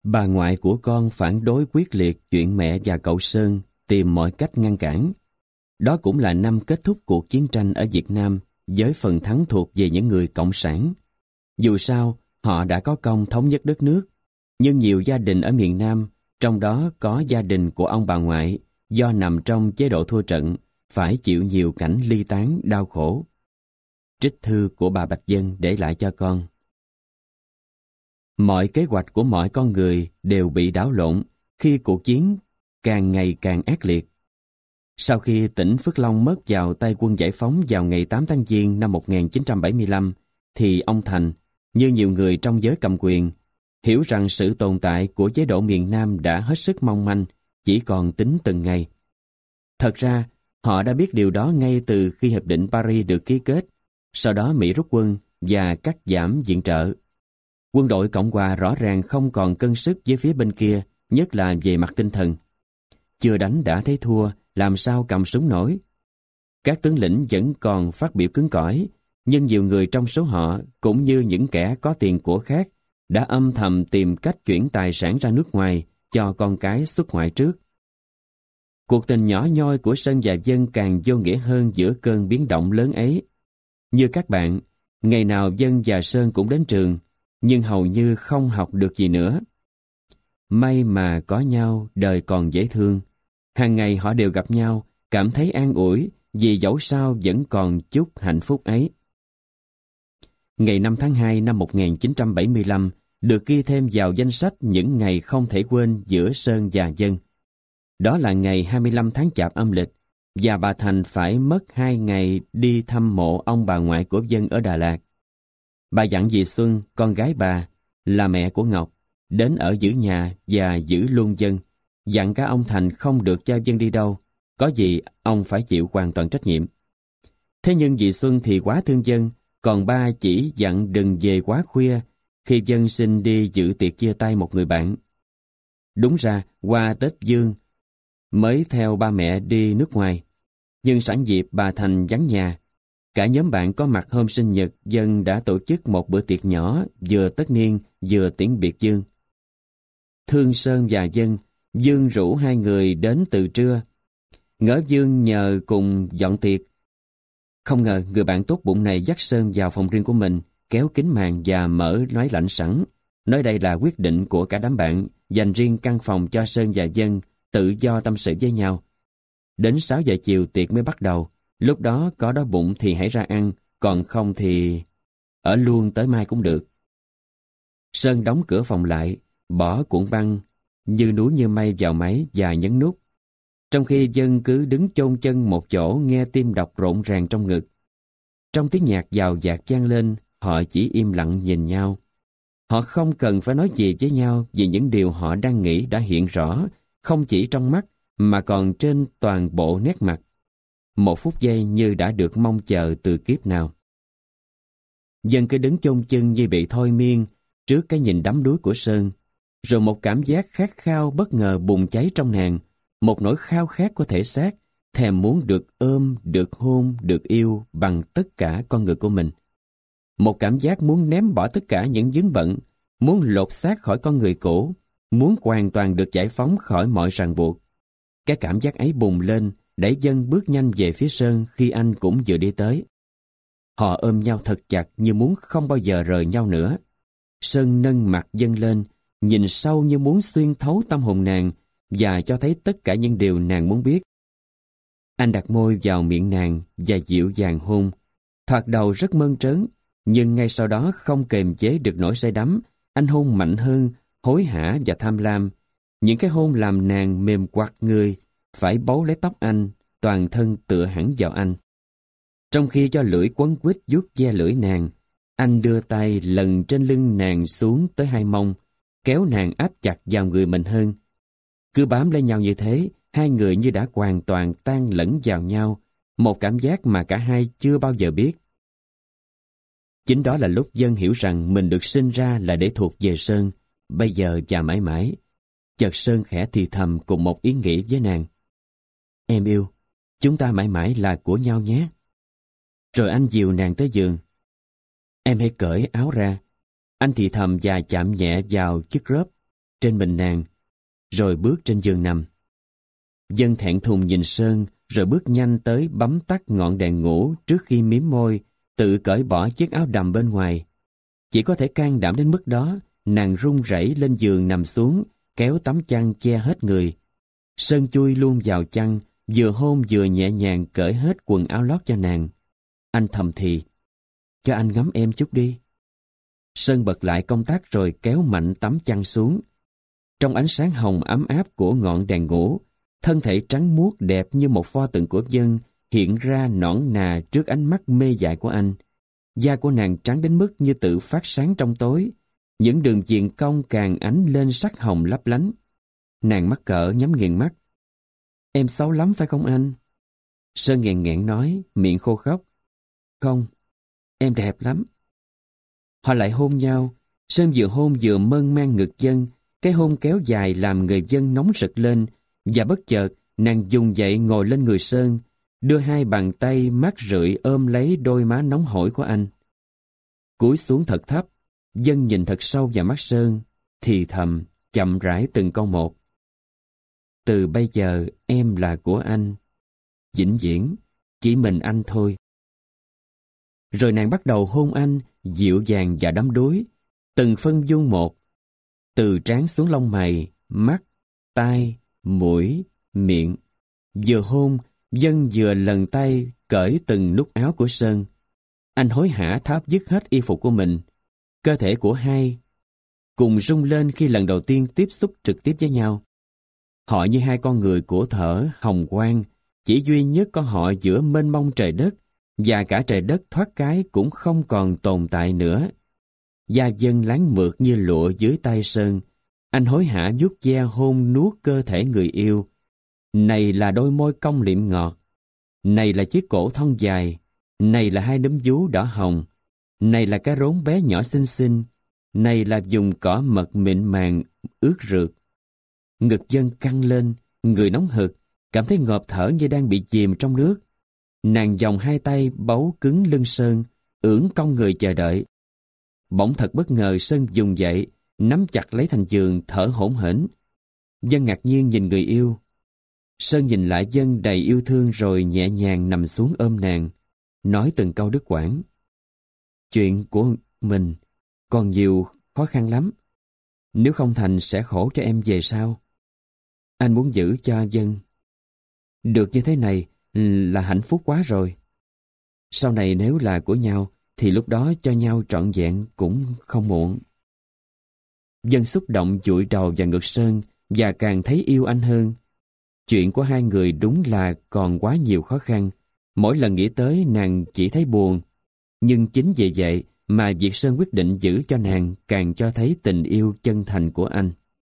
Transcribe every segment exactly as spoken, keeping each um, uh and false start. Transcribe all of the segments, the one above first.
Bà ngoại của con phản đối quyết liệt chuyện mẹ và cậu Sơn tìm mọi cách ngăn cản. Đó cũng là năm kết thúc cuộc chiến tranh ở Việt Nam với phần thắng thuộc về những người cộng sản. Dù sao, họ đã có công thống nhất đất nước, nhưng nhiều gia đình ở miền Nam, trong đó có gia đình của ông bà ngoại, do nằm trong chế độ thua trận, phải chịu nhiều cảnh ly tán đau khổ. Trích thư của bà Bạch Dân để lại cho con. Mọi kế hoạch của mọi con người đều bị đảo lộn khi cuộc chiến càng ngày càng ác liệt. Sau khi tỉnh Phước Long mất vào tay quân giải phóng vào ngày tám tháng Giêng năm một nghìn chín trăm bảy mươi lăm, thì ông Thành, như nhiều người trong giới cầm quyền, hiểu rằng sự tồn tại của chế độ miền Nam đã hết sức mong manh, chỉ còn tính từng ngày. Thật ra, họ đã biết điều đó ngay từ khi Hiệp định Paris được ký kết, sau đó Mỹ rút quân và cắt giảm viện trợ. Quân đội Cộng hòa rõ ràng không còn cân sức với phía bên kia, nhất là về mặt tinh thần. Chưa đánh đã thấy thua, làm sao cầm súng nổi. Các tướng lĩnh vẫn còn phát biểu cứng cỏi, nhưng nhiều người trong số họ, cũng như những kẻ có tiền của khác, đã âm thầm tìm cách chuyển tài sản ra nước ngoài cho con cái xuất ngoại trước. Cuộc tình nhỏ nhoi của Sơn và Dân càng vô nghĩa hơn giữa cơn biến động lớn ấy. Như các bạn, ngày nào Dân và Sơn cũng đến trường, nhưng hầu như không học được gì nữa. May mà có nhau, đời còn dễ thương. Hàng ngày họ đều gặp nhau, cảm thấy an ủi, vì dẫu sao vẫn còn chút hạnh phúc ấy. Ngày năm tháng hai năm một nghìn chín trăm bảy mươi lăm được ghi thêm vào danh sách những ngày không thể quên giữa Sơn và Dân. Đó là ngày hai mươi lăm tháng Chạp âm lịch, và bà Thành phải mất hai ngày đi thăm mộ ông bà ngoại của Dân ở Đà Lạt. Bà dặn dì Xuân, con gái bà, là mẹ của Ngọc, đến ở giữ nhà và giữ luôn Dân, dặn cả ông Thành không được cho Dân đi đâu, có gì ông phải chịu hoàn toàn trách nhiệm. Thế nhưng dì Xuân thì quá thương Dân, còn ba chỉ dặn đừng về quá khuya khi Dân xin đi dự tiệc chia tay một người bạn. Đúng ra, qua Tết Dương mới theo ba mẹ đi nước ngoài, nhưng sẵn dịp bà Thành vắng nhà. Cả nhóm bạn có mặt hôm sinh nhật Dân đã tổ chức một bữa tiệc nhỏ, vừa tất niên vừa tiễn biệt Dương. Thương Sơn và Dân, Dương rủ hai người đến từ trưa. Ngỡ Dương nhờ cùng dọn tiệc. Không ngờ người bạn tốt bụng này dắt Sơn vào phòng riêng của mình, kéo kính màn và mở máy lạnh sẵn. Nói đây là quyết định của cả đám bạn, dành riêng căn phòng cho Sơn và Dân tự do tâm sự với nhau. Đến sáu giờ chiều tiệc mới bắt đầu. Lúc đó có đói bụng thì hãy ra ăn, còn không thì ở luôn tới mai cũng được. Sơn đóng cửa phòng lại, bỏ cuộn băng như núi như mây vào máy và nhấn nút. Trong khi Dân cứ đứng chôn chân một chỗ nghe tim đập rộn ràng trong ngực. Trong tiếng nhạc dào dạt vang lên, họ chỉ im lặng nhìn nhau. Họ không cần phải nói gì với nhau vì những điều họ đang nghĩ đã hiện rõ, không chỉ trong mắt mà còn trên toàn bộ nét mặt. Một phút giây như đã được mong chờ từ kiếp nào. Dân cứ đứng chôn chân như bị thôi miên trước cái nhìn đắm đuối của Sơn. Rồi một cảm giác khát khao bất ngờ bùng cháy trong nàng, một nỗi khao khát của thể xác, thèm muốn được ôm, được hôn, được yêu bằng tất cả con người của mình. Một cảm giác muốn ném bỏ tất cả những vướng bận, muốn lột xác khỏi con người cũ, muốn hoàn toàn được giải phóng khỏi mọi ràng buộc. Cái cảm giác ấy bùng lên, đẩy Dân bước nhanh về phía Sơn khi anh cũng vừa đi tới. Họ ôm nhau thật chặt như muốn không bao giờ rời nhau nữa. Sơn nâng mặt Dân lên, nhìn sâu như muốn xuyên thấu tâm hồn nàng và cho thấy tất cả những điều nàng muốn biết. Anh đặt môi vào miệng nàng và dịu dàng hôn. Thoạt đầu rất mơn trớn, nhưng ngay sau đó không kềm chế được nỗi say đắm, anh hôn mạnh hơn, hối hả và tham lam. Những cái hôn làm nàng mềm quặt người, phải bấu lấy tóc anh, toàn thân tựa hẳn vào anh. Trong khi cho lưỡi quấn quýt vuốt ve lưỡi nàng, anh đưa tay lần trên lưng nàng xuống tới hai mông, kéo nàng áp chặt vào người mình hơn. Cứ bám lấy nhau như thế, hai người như đã hoàn toàn tan lẫn vào nhau, một cảm giác mà cả hai chưa bao giờ biết. Chính đó là lúc Dân hiểu rằng mình được sinh ra là để thuộc về Sơn, bây giờ và mãi mãi. Chợt Sơn khẽ thì thầm cùng một ý nghĩ với nàng. Em yêu, chúng ta mãi mãi là của nhau nhé. Rồi anh dìu nàng tới giường. Em hãy cởi áo ra. Anh thì thầm và chạm nhẹ vào chiếc rớp. trên mình nàng, rồi bước trên giường nằm. Dân thẹn thùng nhìn Sơn, rồi bước nhanh tới bấm tắt ngọn đèn ngủ trước khi mím môi, tự cởi bỏ chiếc áo đầm bên ngoài. Chỉ có thể can đảm đến mức đó, nàng run rẩy lên giường nằm xuống, kéo tấm chăn che hết người. Sơn chui luôn vào chăn, vừa hôn vừa nhẹ nhàng cởi hết quần áo lót cho nàng. Anh thầm thì, cho anh ngắm em chút đi. Sơn bật lại công tắc rồi kéo mạnh tấm chăn xuống. Trong ánh sáng hồng ấm áp của ngọn đèn ngủ, thân thể trắng muốt đẹp như một pho tượng của Dân hiện ra nõn nà trước ánh mắt mê dại của anh. Da của nàng trắng đến mức như tự phát sáng trong tối, những đường viền cong càng ánh lên sắc hồng lấp lánh. Nàng mắc cỡ nhắm nghiền mắt. Em xấu lắm phải không anh? Sơn nghẹn nghẹn nói, miệng khô khóc. Không, em đẹp lắm. Họ lại hôn nhau. Sơn vừa hôn vừa mơn man ngực Dân. Cái hôn kéo dài làm người Dân nóng rực lên, và bất chợt nàng dùng dậy ngồi lên người Sơn, đưa hai bàn tay mát rượi ôm lấy đôi má nóng hổi của anh. Cúi xuống thật thấp, Dân nhìn thật sâu vào mắt Sơn, thì thầm, chậm rãi từng câu một. Từ bây giờ em là của anh, vĩnh viễn, chỉ mình anh thôi. Rồi nàng bắt đầu hôn anh, dịu dàng và đắm đuối, từng phân dung một, từ trán xuống lông mày, mắt, tai, mũi, miệng. Vừa hôn, Dân vừa lần tay cởi từng nút áo của Sơn. Anh hối hả tháo dứt hết y phục của mình. Cơ thể của hai cùng rung lên khi lần đầu tiên tiếp xúc trực tiếp với nhau. Họ như hai con người của thở hồng quang, chỉ duy nhất có họ giữa mênh mông trời đất, và cả trời đất thoát cái cũng không còn tồn tại nữa. Da Dân láng mượt như lụa dưới tay Sơn. Anh hối hả vuốt ve hôn nuốt cơ thể người yêu. Này là đôi môi cong liệm ngọt. Này là chiếc cổ thon dài. Này là hai nấm vú đỏ hồng. Này là cái rốn bé nhỏ xinh xinh. Này là vùng cỏ mật mịn màng, ướt rượt. Ngực Dân căng lên, người nóng hực, cảm thấy ngộp thở như đang bị chìm trong nước. Nàng vòng hai tay bấu cứng lưng Sơn, ưỡn cong người chờ đợi. Bỗng thật bất ngờ Sơn dùng dậy, nắm chặt lấy thành giường thở hổn hển. Dân ngạc nhiên nhìn người yêu. Sơn nhìn lại Dân đầy yêu thương rồi nhẹ nhàng nằm xuống ôm nàng, nói từng câu đứt quãng. Chuyện của mình còn nhiều khó khăn lắm. Nếu không thành sẽ khổ cho em về sau. Anh muốn giữ cho Dân. Được như thế này là hạnh phúc quá rồi. Sau này nếu là của nhau thì lúc đó cho nhau trọn vẹn cũng không muộn. Dân xúc động dụi đầu vào ngực Sơn và càng thấy yêu anh hơn. Chuyện của hai người đúng là còn quá nhiều khó khăn. Mỗi lần nghĩ tới nàng chỉ thấy buồn. Nhưng chính vì vậy mà việc Sơn quyết định giữ cho nàng càng cho thấy tình yêu chân thành của anh.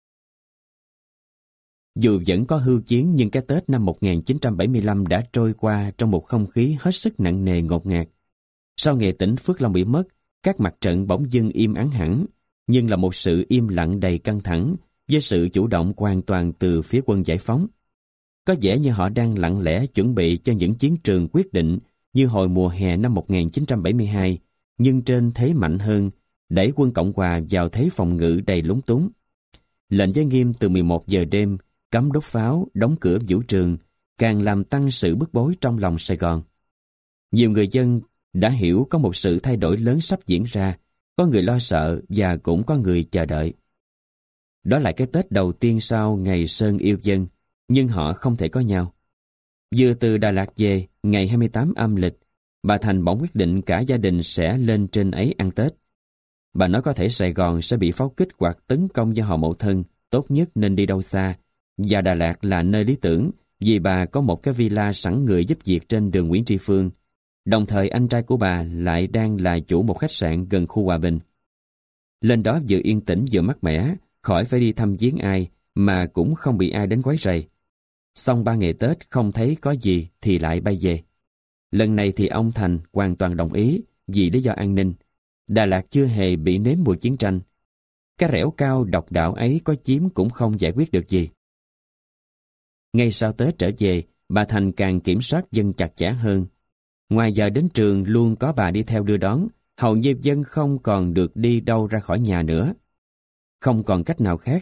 Dù vẫn có hưu chiến nhưng cái Tết năm một nghìn chín trăm bảy mươi lăm đã trôi qua trong một không khí hết sức nặng nề ngột ngạt. Sau ngày tỉnh Phước Long bị mất, các mặt trận bỗng dưng im ắng hẳn, nhưng là một sự im lặng đầy căng thẳng với sự chủ động hoàn toàn từ phía quân giải phóng. Có vẻ như họ đang lặng lẽ chuẩn bị cho những chiến trường quyết định như hồi mùa hè năm một nghìn chín trăm bảy mươi hai, nhưng trên thế mạnh hơn, đẩy quân Cộng Hòa vào thế phòng ngự đầy lúng túng. Lệnh giới nghiêm từ mười một giờ đêm, cấm đốt pháo, đóng cửa vũ trường, càng làm tăng sự bức bối trong lòng Sài Gòn. Nhiều người dân đã hiểu có một sự thay đổi lớn sắp diễn ra, có người lo sợ và cũng có người chờ đợi. Đó là cái Tết đầu tiên sau ngày Sơn yêu Dân, nhưng họ không thể có nhau. Vừa từ Đà Lạt về, ngày hai mươi tám âm lịch, bà Thành bỗng quyết định cả gia đình sẽ lên trên ấy ăn Tết. Bà nói có thể Sài Gòn sẽ bị pháo kích hoặc tấn công do họ Mậu Thân, tốt nhất nên đi đâu xa, và Đà Lạt là nơi lý tưởng vì bà có một cái villa sẵn người giúp việc trên đường Nguyễn Tri Phương. Đồng thời anh trai của bà lại đang là chủ một khách sạn gần khu Hòa Bình. Lên đó vừa yên tĩnh vừa mát mẻ, khỏi phải đi thăm viếng ai mà cũng không bị ai đến quấy rầy. Xong ba ngày Tết không thấy có gì thì lại bay về. Lần này thì ông Thành hoàn toàn đồng ý vì lý do an ninh. Đà Lạt chưa hề bị nếm mùi chiến tranh. Cái rẻo cao độc đạo ấy có chiếm cũng không giải quyết được gì. Ngay sau Tết trở về, bà Thành càng kiểm soát Dân chặt chẽ hơn. Ngoài giờ đến trường luôn có bà đi theo đưa đón, hầu như Dân không còn được đi đâu ra khỏi nhà nữa. Không còn cách nào khác,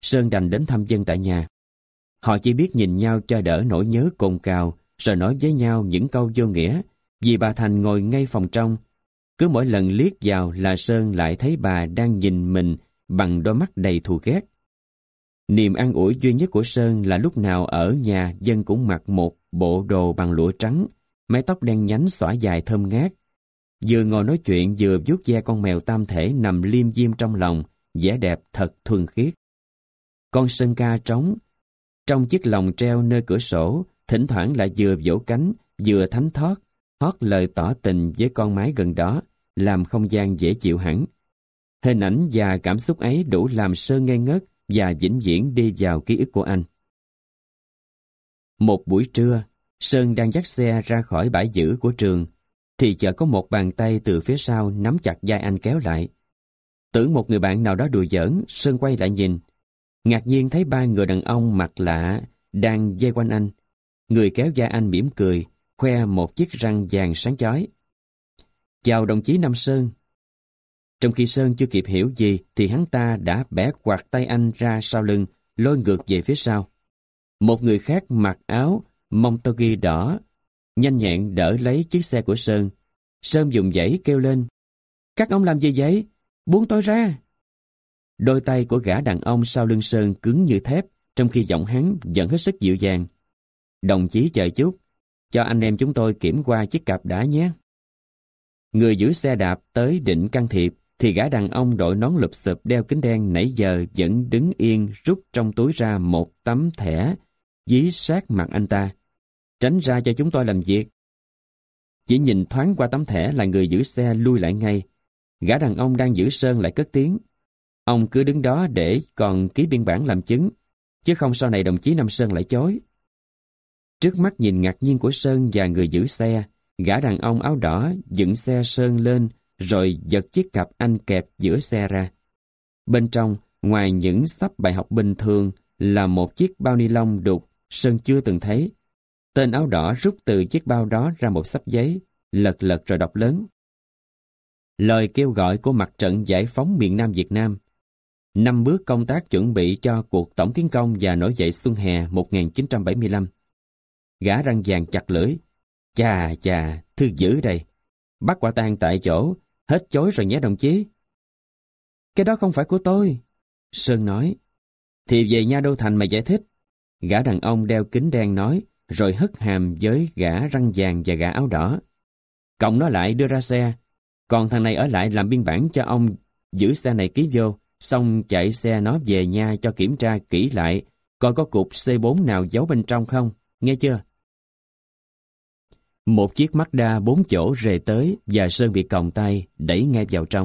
Sơn đành đến thăm Dân tại nhà. Họ chỉ biết nhìn nhau cho đỡ nỗi nhớ cồn cào, rồi nói với nhau những câu vô nghĩa, vì bà Thành ngồi ngay phòng trong. Cứ mỗi lần liếc vào là Sơn lại thấy bà đang nhìn mình bằng đôi mắt đầy thù ghét. Niềm an ủi duy nhất của Sơn là lúc nào ở nhà Dân cũng mặc một bộ đồ bằng lụa trắng, mái tóc đen nhánh xõa dài thơm ngát. Vừa ngồi nói chuyện vừa vuốt ve con mèo tam thể nằm liêm diêm trong lòng, vẻ đẹp thật thuần khiết. Con Sơn ca trống, trong chiếc lồng treo nơi cửa sổ, thỉnh thoảng lại vừa vỗ cánh, vừa thánh thót, hót lời tỏ tình với con mái gần đó, làm không gian dễ chịu hẳn. Hình ảnh và cảm xúc ấy đủ làm Sơn ngây ngất và vĩnh viễn đi vào ký ức của anh. Một buổi trưa, Sơn đang dắt xe ra khỏi bãi giữ của trường, thì chợt có một bàn tay từ phía sau nắm chặt vai anh kéo lại. Tưởng một người bạn nào đó đùa giỡn, Sơn quay lại nhìn. Ngạc nhiên thấy ba người đàn ông mặt lạ đang vây quanh anh. Người kéo vai anh mỉm cười, khoe một chiếc răng vàng sáng chói. Chào đồng chí Nam Sơn. Trong khi Sơn chưa kịp hiểu gì thì hắn ta đã bẻ quạt tay anh ra sau lưng, lôi ngược về phía sau. Một người khác mặc áo Montogi đỏ nhanh nhẹn đỡ lấy chiếc xe của Sơn. Sơn dùng dãy kêu lên: "Các ông làm gì vậy? Buông tôi ra!" Đôi tay của gã đàn ông sau lưng Sơn cứng như thép, trong khi giọng hắn vẫn hết sức dịu dàng. "Đồng chí chờ chút, cho anh em chúng tôi kiểm qua chiếc cặp đã nhé." Người giữ xe đạp tới định can thiệp, thì gã đàn ông đội nón lụp xụp đeo kính đen nãy giờ vẫn đứng yên rút trong túi ra một tấm thẻ, dí sát mặt anh ta. "Tránh ra cho chúng tôi làm việc." Chỉ nhìn thoáng qua tấm thẻ là người giữ xe lui lại ngay. Gã đàn ông đang giữ Sơn lại cất tiếng: "Ông cứ đứng đó để còn ký biên bản làm chứng, chứ không sau này đồng chí Nam Sơn lại chối." Trước mắt nhìn ngạc nhiên của Sơn và người giữ xe, gã đàn ông áo đỏ dựng xe Sơn lên rồi giật chiếc cặp anh kẹp giữa xe ra. Bên trong, ngoài những xấp bài học bình thường, là một chiếc bao ni lông đục Sơn chưa từng thấy. Tên áo đỏ rút từ chiếc bao đó ra một xấp giấy, lật lật rồi đọc lớn: "Lời kêu gọi của Mặt trận Giải phóng miền Nam Việt Nam. Năm bước công tác chuẩn bị cho cuộc tổng tiến công và nổi dậy xuân hè một nghìn chín trăm bảy mươi lăm. Gã răng vàng chặt lưỡi: "Chà chà, thư dữ đây. Bắt quả tang tại chỗ, hết chối rồi nhé đồng chí." "Cái đó không phải của tôi," Sơn nói. "Thì về Nha Đô Thành mà giải thích," gã đàn ông đeo kính đen nói, rồi hất hàm với gã răng vàng và gã áo đỏ. "Cộng nó lại đưa ra xe, còn thằng này ở lại làm biên bản cho ông giữ xe này ký vô, xong chạy xe nó về nhà cho kiểm tra kỹ lại, coi có cục xê bốn nào giấu bên trong không, nghe chưa?" Một chiếc Mazda bốn chỗ rề tới và Sơn bị còng tay, đẩy ngay vào trong.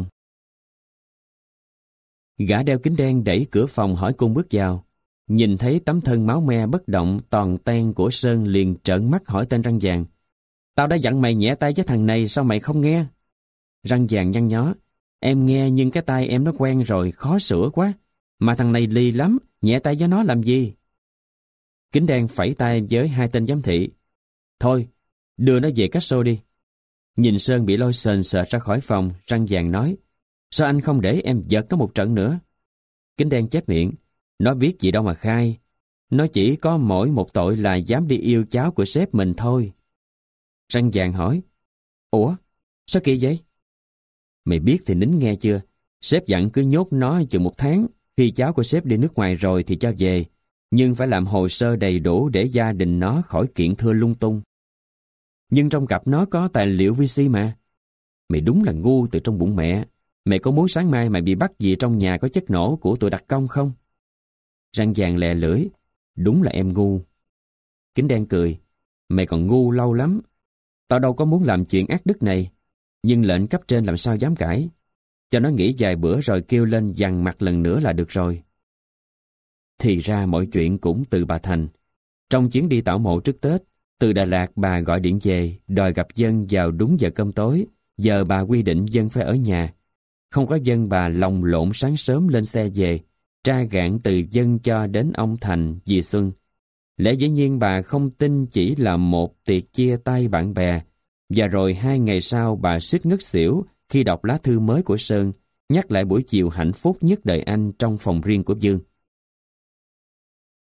Gã đeo kính đen đẩy cửa phòng hỏi cung bước vào. Nhìn thấy tấm thân máu me bất động toàn ten của Sơn liền trợn mắt hỏi tên răng vàng: "Tao đã dặn mày nhẹ tay với thằng này, sao mày không nghe?" Răng vàng nhăn nhó: "Em nghe nhưng cái tay em nó quen rồi, khó sửa quá. Mà thằng này lì lắm, nhẹ tay với nó làm gì?" Kính đen phẩy tay với hai tên giám thị: "Thôi, đưa nó về Castro đi." Nhìn Sơn bị lôi sền sệt ra khỏi phòng, răng vàng nói: "Sao anh không để em giật nó một trận nữa?" Kính đen chép miệng: "Nó biết gì đâu mà khai. Nó chỉ có mỗi một tội là dám đi yêu cháu của sếp mình thôi." Răng vàng hỏi: "Ủa, sao kỳ vậy?" "Mày biết thì nín nghe chưa? Sếp dặn cứ nhốt nó chừng một tháng, khi cháu của sếp đi nước ngoài rồi thì cho về, nhưng phải làm hồ sơ đầy đủ để gia đình nó khỏi kiện thưa lung tung. Nhưng trong cặp nó có tài liệu vê xê mà. Mày đúng là ngu từ trong bụng mẹ. Mày có muốn sáng mai mày bị bắt gì trong nhà có chất nổ của tụi đặc công không?" Răng vàng lè lưỡi: "Đúng là em ngu." Kính đen cười: "Mày còn ngu lâu lắm. Tao đâu có muốn làm chuyện ác đức này, nhưng lệnh cấp trên làm sao dám cãi. Cho nó nghỉ vài bữa rồi kêu lên dằn mặt lần nữa là được rồi." Thì ra mọi chuyện cũng từ bà Thành. Trong chuyến đi tảo mộ trước Tết, từ Đà Lạt bà gọi điện về, đòi gặp Dân vào đúng giờ cơm tối. Giờ bà quy định Dân phải ở nhà. Không có Dân bà lồng lộn sáng sớm lên xe về, tra gạn từ Dân cho đến ông Thành, dì Xuân. Lẽ dĩ nhiên bà không tin chỉ là một tiệc chia tay bạn bè. Và rồi hai ngày sau bà suýt ngất xỉu khi đọc lá thư mới của Sơn, nhắc lại buổi chiều hạnh phúc nhất đời anh trong phòng riêng của Dương.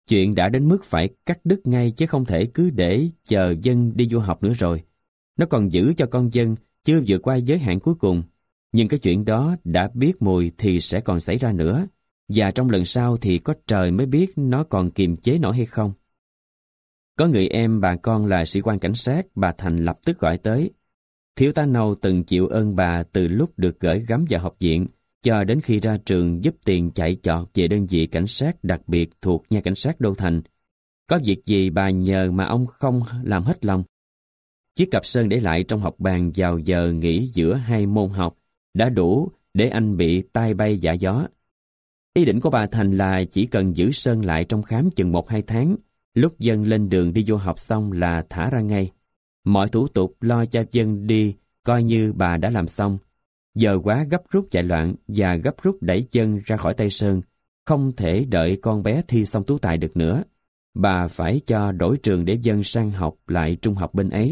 Chuyện đã đến mức phải cắt đứt ngay chứ không thể cứ để chờ Dân đi du học nữa rồi. Nó còn giữ cho con Dân chưa vượt qua giới hạn cuối cùng. Nhưng cái chuyện đó đã biết mùi thì sẽ còn xảy ra nữa. Và trong lần sau thì có trời mới biết nó còn kiềm chế nổi hay không. Có người em bà con là sĩ quan cảnh sát, bà Thành lập tức gọi tới. Thiếu tá Nâu từng chịu ơn bà từ lúc được gửi gắm vào học viện cho đến khi ra trường giúp tiền chạy chọt về đơn vị cảnh sát đặc biệt thuộc nhà cảnh sát Đô Thành. Có việc gì bà nhờ mà ông không làm hết lòng. Chiếc cặp sơn để lại trong học bàn vào giờ nghỉ giữa hai môn học đã đủ để anh bị tai bay dạ gió. Ý định của bà Thành là chỉ cần giữ sơn lại trong khám chừng một hai tháng, lúc Dân lên đường đi vô học xong là thả ra ngay. Mọi thủ tục lo cho Dân đi coi như bà đã làm xong. Giờ quá gấp rút chạy loạn và gấp rút đẩy Dân ra khỏi Tây Sơn, không thể đợi con bé thi xong tú tài được nữa. Bà phải cho đổi trường để Dân sang học lại trung học bên ấy.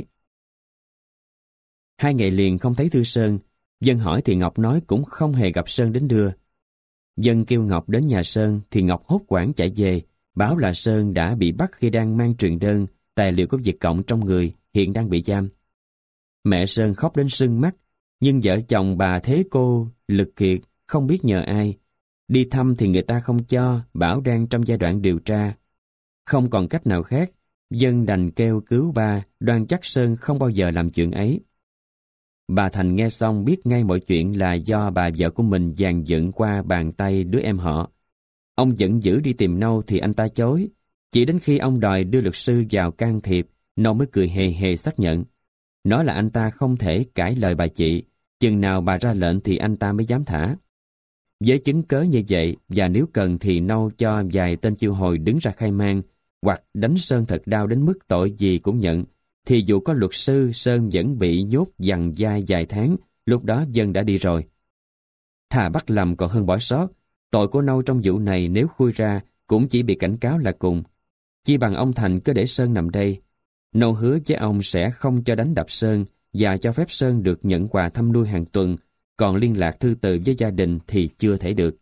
Hai ngày liền không thấy Thư Sơn. Dân hỏi thì Ngọc nói cũng không hề gặp Sơn đến đưa. Dân kêu Ngọc đến nhà Sơn thì Ngọc hốt hoảng chạy về, báo là Sơn đã bị bắt khi đang mang truyền đơn, tài liệu có Việt Cộng trong người, hiện đang bị giam. Mẹ Sơn khóc đến sưng mắt, nhưng vợ chồng bà thế cô, lực kiệt, không biết nhờ ai. Đi thăm thì người ta không cho, bảo đang trong giai đoạn điều tra. Không còn cách nào khác, Dân đành kêu cứu ba, đoan chắc Sơn không bao giờ làm chuyện ấy. Bà Thành nghe xong biết ngay mọi chuyện là do bà vợ của mình dàn dựng qua bàn tay đứa em họ. Ông giận dữ đi tìm Nâu thì anh ta chối. Chỉ đến khi ông đòi đưa luật sư vào can thiệp, Nâu mới cười hề hề xác nhận. Nói là anh ta không thể cãi lời bà chị, chừng nào bà ra lệnh thì anh ta mới dám thả. Với chứng cớ như vậy, và nếu cần thì Nâu cho vài tên chiêu hồi đứng ra khai man, hoặc đánh Sơn thật đau đến mức tội gì cũng nhận, thì dù có luật sư, Sơn vẫn bị nhốt dằn dai vài tháng, lúc đó Dân đã đi rồi. Thà bắt lầm còn hơn bỏ sót, tội của Nâu trong vụ này nếu khui ra cũng chỉ bị cảnh cáo là cùng. Chi bằng ông Thành cứ để Sơn nằm đây. Nâu hứa với ông sẽ không cho đánh đập Sơn và cho phép Sơn được nhận quà thăm nuôi hàng tuần, còn liên lạc thư từ với gia đình thì chưa thể được.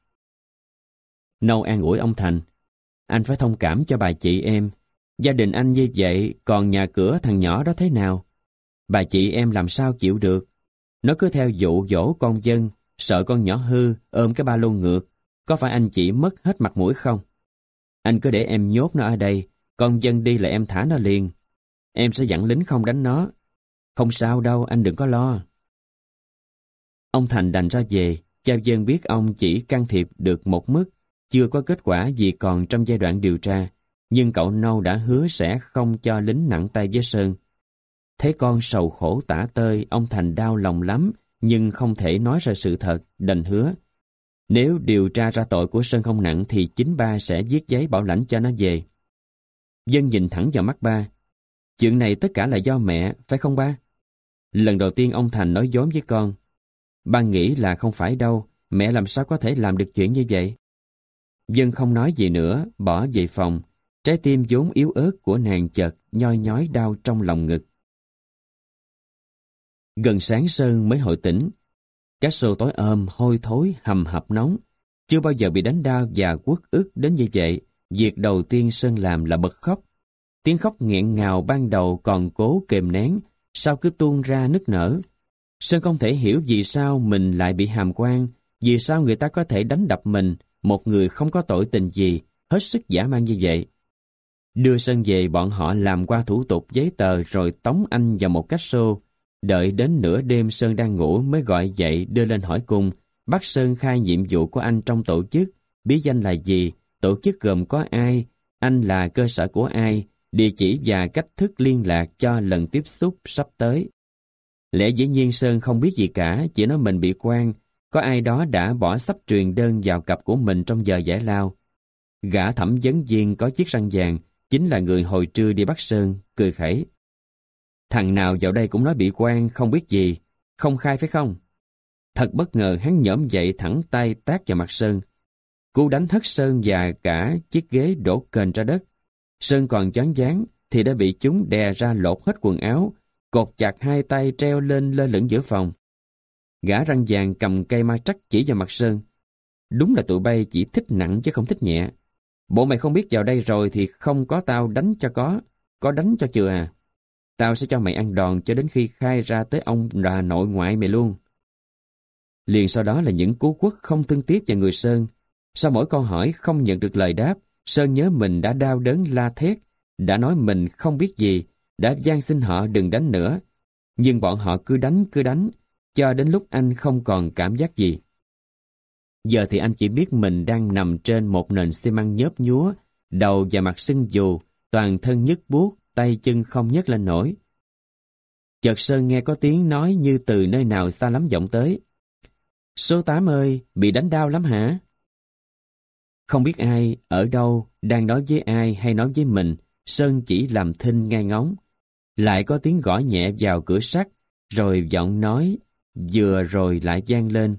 Nâu an ủi ông Thành. Anh phải thông cảm cho bà chị em. Gia đình anh như vậy, còn nhà cửa thằng nhỏ đó thế nào? Bà chị em làm sao chịu được? Nó cứ theo dụ dỗ con Dân, sợ con nhỏ hư, ôm cái ba lô ngược. Có phải anh chị mất hết mặt mũi không? Anh cứ để em nhốt nó ở đây, con Dân đi là em thả nó liền. Em sẽ dặn lính không đánh nó. Không sao đâu, anh đừng có lo. Ông Thành đành ra về, cho Dân biết ông chỉ can thiệp được một mức, chưa có kết quả vì còn trong giai đoạn điều tra. Nhưng cậu Nâu đã hứa sẽ không cho lính nặng tay với Sơn. Thấy con sầu khổ tả tơi, ông Thành đau lòng lắm, nhưng không thể nói ra sự thật, đành hứa. Nếu điều tra ra tội của Sơn không nặng thì chính ba sẽ viết giấy bảo lãnh cho nó về. Dân nhìn thẳng vào mắt ba. Chuyện này tất cả là do mẹ, phải không ba? Lần đầu tiên ông Thành nói dối với con. Ba nghĩ là không phải đâu, mẹ làm sao có thể làm được chuyện như vậy? Dân không nói gì nữa, bỏ về phòng. Trái tim vốn yếu ớt của nàng chợt nhoi nhói đau trong lòng ngực. Gần sáng Sơn mới hồi tỉnh. Cá sô tối ôm, hôi thối, hầm hập nóng. Chưa bao giờ bị đánh đau và uất ức đến như vậy. Việc đầu tiên Sơn làm là bật khóc. Tiếng khóc nghẹn ngào ban đầu còn cố kềm nén, sao cứ tuôn ra nức nở. Sơn không thể hiểu vì sao mình lại bị hàm quan, vì sao người ta có thể đánh đập mình, một người không có tội tình gì, hết sức dã man như vậy. Đưa Sơn về, bọn họ làm qua thủ tục giấy tờ rồi tống anh vào một cách xô. Đợi đến nửa đêm Sơn đang ngủ mới gọi dậy đưa lên hỏi cung, bắt Sơn khai nhiệm vụ của anh trong tổ chức, bí danh là gì, tổ chức gồm có ai, anh là cơ sở của ai, địa chỉ và cách thức liên lạc cho lần tiếp xúc sắp tới. Lẽ dĩ nhiên Sơn không biết gì cả, chỉ nói mình bị quan, có ai đó đã bỏ sắp truyền đơn vào cặp của mình trong giờ giải lao. Gã thẩm vấn viên có chiếc răng vàng, chính là người hồi trưa đi bắt Sơn, cười khẩy. Thằng nào vào đây cũng nói bị quan, không biết gì, không khai phải không? Thật bất ngờ hắn nhổm dậy thẳng tay tát vào mặt Sơn. Cú đánh hất Sơn và cả chiếc ghế đổ kềnh ra đất. Sơn còn choáng váng thì đã bị chúng đè ra lột hết quần áo, cột chặt hai tay treo lên lơ lửng giữa phòng. Gã răng vàng cầm cây ma trắc chỉ vào mặt Sơn. Đúng là tụi bay chỉ thích nặng chứ không thích nhẹ. Bộ mày không biết vào đây rồi thì không có tao đánh cho có, có đánh cho chừa à. Tao sẽ cho mày ăn đòn cho đến khi khai ra tới ông là nội ngoại mày luôn. Liền sau đó là những cú quất không thương tiếc vào người Sơn. Sau mỗi câu hỏi không nhận được lời đáp, Sơn nhớ mình đã đau đớn la thét, đã nói mình không biết gì, đã van xin họ đừng đánh nữa. Nhưng bọn họ cứ đánh cứ đánh, cho đến lúc anh không còn cảm giác gì. Giờ thì anh chỉ biết mình đang nằm trên một nền xi măng nhớp nhúa, đầu và mặt sưng dù, toàn thân nhức buốt, tay chân không nhấc lên nổi. Chợt Sơn nghe có tiếng nói như từ nơi nào xa lắm vọng tới. Số tám ơi, bị đánh đau lắm hả? Không biết ai, ở đâu, đang nói với ai hay nói với mình, Sơn chỉ làm thinh nghe ngóng. Lại có tiếng gõ nhẹ vào cửa sắt, rồi giọng nói, vừa rồi lại vang lên.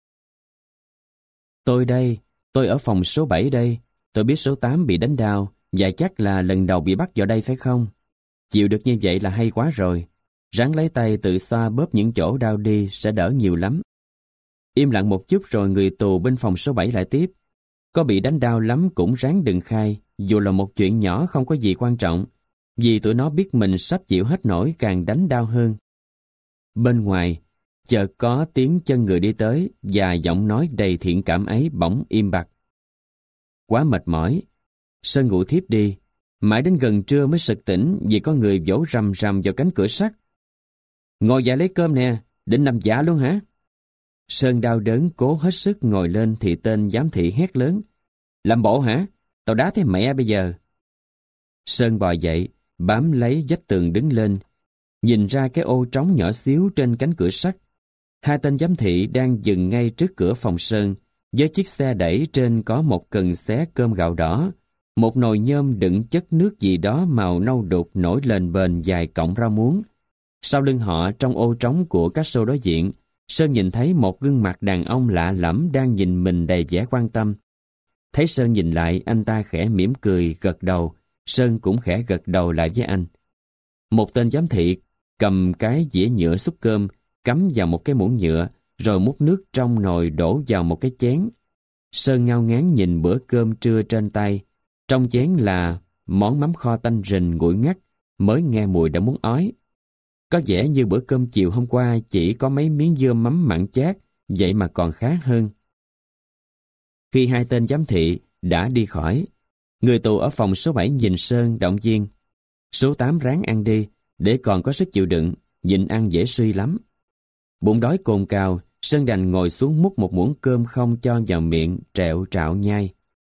Tôi đây, tôi ở phòng số bảy đây, tôi biết số tám bị đánh đau, và chắc là lần đầu bị bắt vào đây phải không? Chịu được như vậy là hay quá rồi. Ráng lấy tay tự xoa bóp những chỗ đau đi sẽ đỡ nhiều lắm. Im lặng một chút rồi người tù bên phòng số bảy lại tiếp. Có bị đánh đau lắm cũng ráng đừng khai, dù là một chuyện nhỏ không có gì quan trọng, vì tụi nó biết mình sắp chịu hết nổi càng đánh đau hơn. Bên ngoài, chợt có tiếng chân người đi tới và giọng nói đầy thiện cảm ấy bỗng im bặt. Quá mệt mỏi, Sơn ngủ thiếp đi, mãi đến gần trưa mới sực tỉnh vì có người vỗ rầm rầm vào cánh cửa sắt. Ngồi dậy lấy cơm nè, định nằm giả luôn hả? Sơn đau đớn cố hết sức ngồi lên thì tên giám thị hét lớn. Làm bộ hả? Tao đá thấy mẹ bây giờ. Sơn bò dậy, bám lấy vách tường đứng lên, nhìn ra cái ô trống nhỏ xíu trên cánh cửa sắt. Hai tên giám thị đang dừng ngay trước cửa phòng Sơn, với chiếc xe đẩy trên có một cần xé cơm gạo đỏ, một nồi nhôm đựng chất nước gì đó màu nâu đục nổi lên bền dài cọng rau muống. Sau lưng họ trong ô trống của các xô đối diện, Sơn nhìn thấy một gương mặt đàn ông lạ lẫm đang nhìn mình đầy vẻ quan tâm. Thấy Sơn nhìn lại, anh ta khẽ mỉm cười, gật đầu. Sơn cũng khẽ gật đầu lại với anh. Một tên giám thị cầm cái dĩa nhựa xúc cơm, cắm vào một cái muỗng nhựa, rồi múc nước trong nồi đổ vào một cái chén. Sơn ngao ngán nhìn bữa cơm trưa trên tay. Trong chén là món mắm kho tanh rình nguội ngắt, mới nghe mùi đã muốn ói. Có vẻ như bữa cơm chiều hôm qua chỉ có mấy miếng dưa mắm mặn chát, vậy mà còn khá hơn. Khi hai tên giám thị đã đi khỏi, người tù ở phòng số bảy nhìn Sơn động viên. Số tám ráng ăn đi, để còn có sức chịu đựng, nhịn ăn dễ suy lắm. Bụng đói cồn cào, Sơn đành ngồi xuống múc một muỗng cơm không cho vào miệng, trẹo trạo nhai.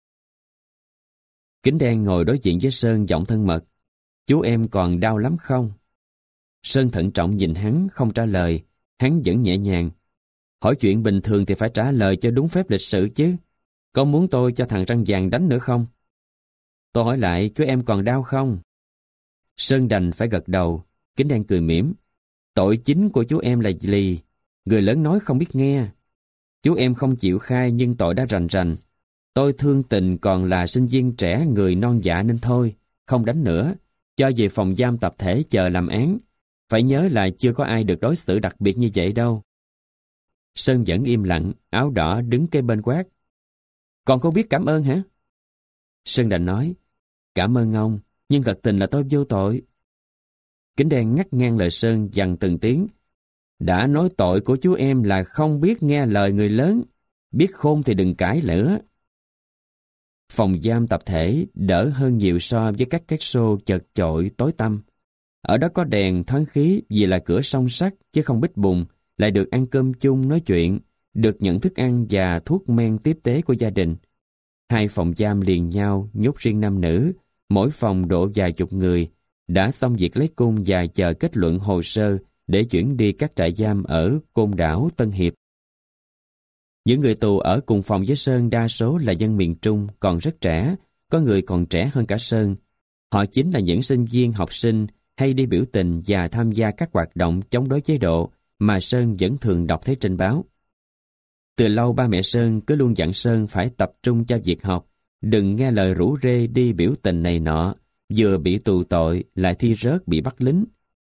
Kính đen ngồi đối diện với Sơn giọng thân mật. Chú em còn đau lắm không? Sơn thận trọng nhìn hắn, không trả lời. Hắn vẫn nhẹ nhàng. Hỏi chuyện bình thường thì phải trả lời cho đúng phép lịch sự chứ. Có muốn tôi cho thằng răng vàng đánh nữa không? Tôi hỏi lại, chú em còn đau không? Sơn đành phải gật đầu. Kính đen cười mỉm. Tội chính của chú em là lì. Người lớn nói không biết nghe. Chú em không chịu khai nhưng tội đã rành rành. Tôi thương tình còn là sinh viên trẻ người non dạ nên thôi. Không đánh nữa. Cho về phòng giam tập thể chờ làm án. Phải nhớ là chưa có ai được đối xử đặc biệt như vậy đâu. Sơn vẫn im lặng, áo đỏ đứng kế bên quát. Còn không biết cảm ơn hả? Sơn đành nói. Cảm ơn ông, nhưng thật tình là tôi vô tội. Kính đen ngắt ngang lời Sơn dằn từng tiếng. Đã nói tội của chú em là không biết nghe lời người lớn. Biết khôn thì đừng cãi lnữa. Phòng giam tập thể đỡ hơn nhiều so với các két xô chật chội tối tăm. Ở đó có đèn thoáng khí vì là cửa song sắt chứ không bích bùng, lại được ăn cơm chung nói chuyện, được nhận thức ăn và thuốc men tiếp tế của gia đình. Hai phòng giam liền nhau, nhốt riêng nam nữ, mỗi phòng độ vài chục người, đã xong việc lấy cung và chờ kết luận hồ sơ để chuyển đi các trại giam ở Côn Đảo, Tân Hiệp. Những người tù ở cùng phòng với Sơn đa số là dân miền Trung, còn rất trẻ, có người còn trẻ hơn cả Sơn. Họ chính là những sinh viên học sinh hay đi biểu tình và tham gia các hoạt động chống đối chế độ mà Sơn vẫn thường đọc thấy trên báo. Từ lâu ba mẹ Sơn cứ luôn dặn Sơn phải tập trung cho việc học, đừng nghe lời rủ rê đi biểu tình này nọ, vừa bị tù tội lại thi rớt bị bắt lính.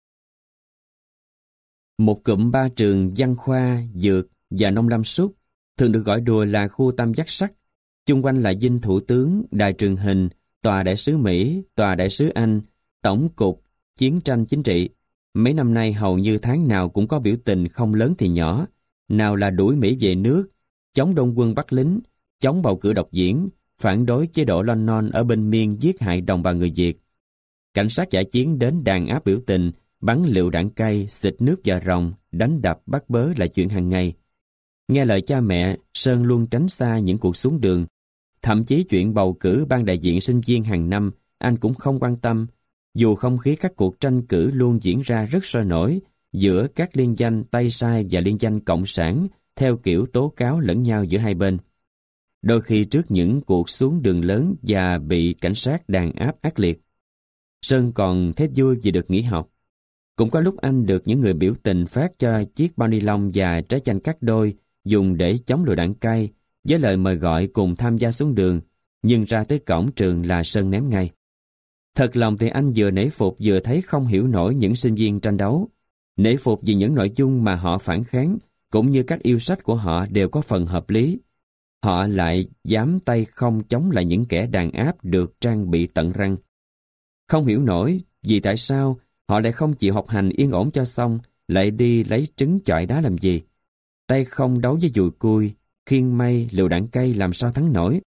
Một cụm ba trường văn khoa, dược và nông lâm súc thường được gọi đùa là khu tam giác sắt. Chung quanh là dinh thủ tướng, đài truyền hình, tòa đại sứ Mỹ, tòa đại sứ Anh, tổng cục, chiến tranh chính trị. Mấy năm nay hầu như tháng nào cũng có biểu tình không lớn thì nhỏ, nào là đuổi Mỹ về nước, chống Đông quân bắt lính, chống bầu cử độc diễn, phản đối chế độ Lon Non ở bên Miên giết hại đồng bào người Việt. Cảnh sát giải chiến đến đàn áp biểu tình, bắn lựu đạn cay, xịt nước vào rồng, đánh đập bắt bớ là chuyện hàng ngày. Nghe lời cha mẹ, Sơn luôn tránh xa những cuộc xuống đường. Thậm chí chuyện bầu cử ban đại diện sinh viên hàng năm, anh cũng không quan tâm, dù không khí các cuộc tranh cử luôn diễn ra rất sôi nổi giữa các liên danh Tay Sai và liên danh Cộng sản theo kiểu tố cáo lẫn nhau giữa hai bên. Đôi khi trước những cuộc xuống đường lớn và bị cảnh sát đàn áp ác liệt, Sơn còn thấy vui vì được nghỉ học. Cũng có lúc anh được những người biểu tình phát cho chiếc bao ni lông và trái chanh cắt đôi dùng để chống lựu đạn cay với lời mời gọi cùng tham gia xuống đường, nhưng ra tới cổng trường là Sơn ném ngay. Thật lòng thì anh vừa nể phục vừa thấy không hiểu nổi những sinh viên tranh đấu. Nể phục vì những nội dung mà họ phản kháng, cũng như các yêu sách của họ đều có phần hợp lý. Họ lại dám tay không chống lại những kẻ đàn áp được trang bị tận răng. Không hiểu nổi vì tại sao họ lại không chịu học hành yên ổn cho xong, lại đi lấy trứng chọi đá làm gì. Tay không đấu với dùi cui, khiên mây, lựu đạn cay làm sao thắng nổi.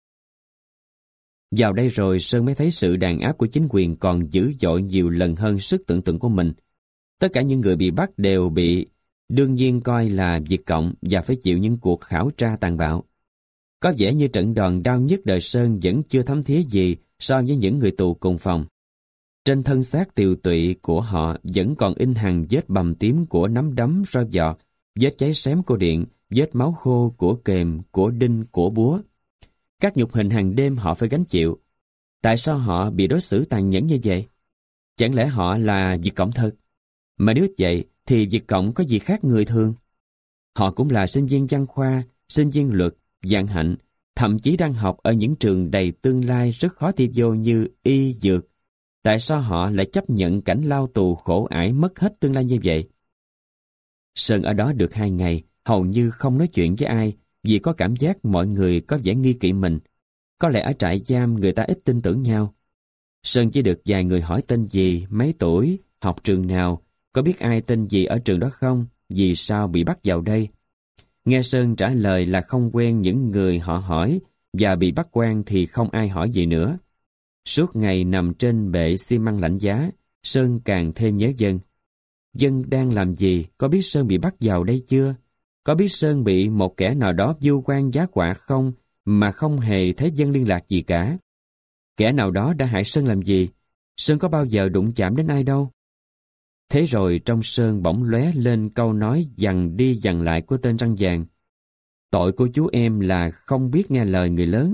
Vào đây rồi Sơn mới thấy sự đàn áp của chính quyền còn dữ dội nhiều lần hơn sức tưởng tượng của mình. Tất cả những người bị bắt đều bị đương nhiên coi là Việt Cộng và phải chịu những cuộc khảo tra tàn bạo. Có vẻ như trận đòn đau nhất đời Sơn vẫn chưa thấm thía gì so với những người tù cùng phòng. Trên thân xác tiều tụy của họ vẫn còn in hằn vết bầm tím của nắm đấm roi giọt, vết cháy xém của điện, vết máu khô của kềm, của đinh, của búa. Các nhục hình hàng đêm họ phải gánh chịu. Tại sao họ bị đối xử tàn nhẫn như vậy? Chẳng lẽ họ là Việt Cộng thật? Mà nếu vậy thì Việt Cộng có gì khác người thường? Họ cũng là sinh viên văn khoa, sinh viên luật, vạn hạnh, thậm chí đang học ở những trường đầy tương lai rất khó thi vô như y, dược. Tại sao họ lại chấp nhận cảnh lao tù khổ ải mất hết tương lai như vậy? Sơn ở đó được hai ngày, hầu như không nói chuyện với ai, vì có cảm giác mọi người có vẻ nghi kỵ mình. Có lẽ ở trại giam người ta ít tin tưởng nhau. Sơn chỉ được vài người hỏi tên gì, mấy tuổi, học trường nào, có biết ai tên gì ở trường đó không, vì sao bị bắt vào đây. Nghe Sơn trả lời là không quen những người họ hỏi, và bị bắt quan thì không ai hỏi gì nữa. Suốt ngày nằm trên bệ xi măng lạnh giá, Sơn càng thêm nhớ Dân. Dân đang làm gì, có biết Sơn bị bắt vào đây chưa? Có biết Sơn bị một kẻ nào đó vu oan giá họa không, mà không hề thấy Dân liên lạc gì cả? Kẻ nào đó đã hại Sơn làm gì? Sơn có bao giờ đụng chạm đến ai đâu? Thế rồi trong Sơn bỗng lóe lên câu nói dằn đi dằn lại của tên răng vàng. Tội của chú em là không biết nghe lời người lớn.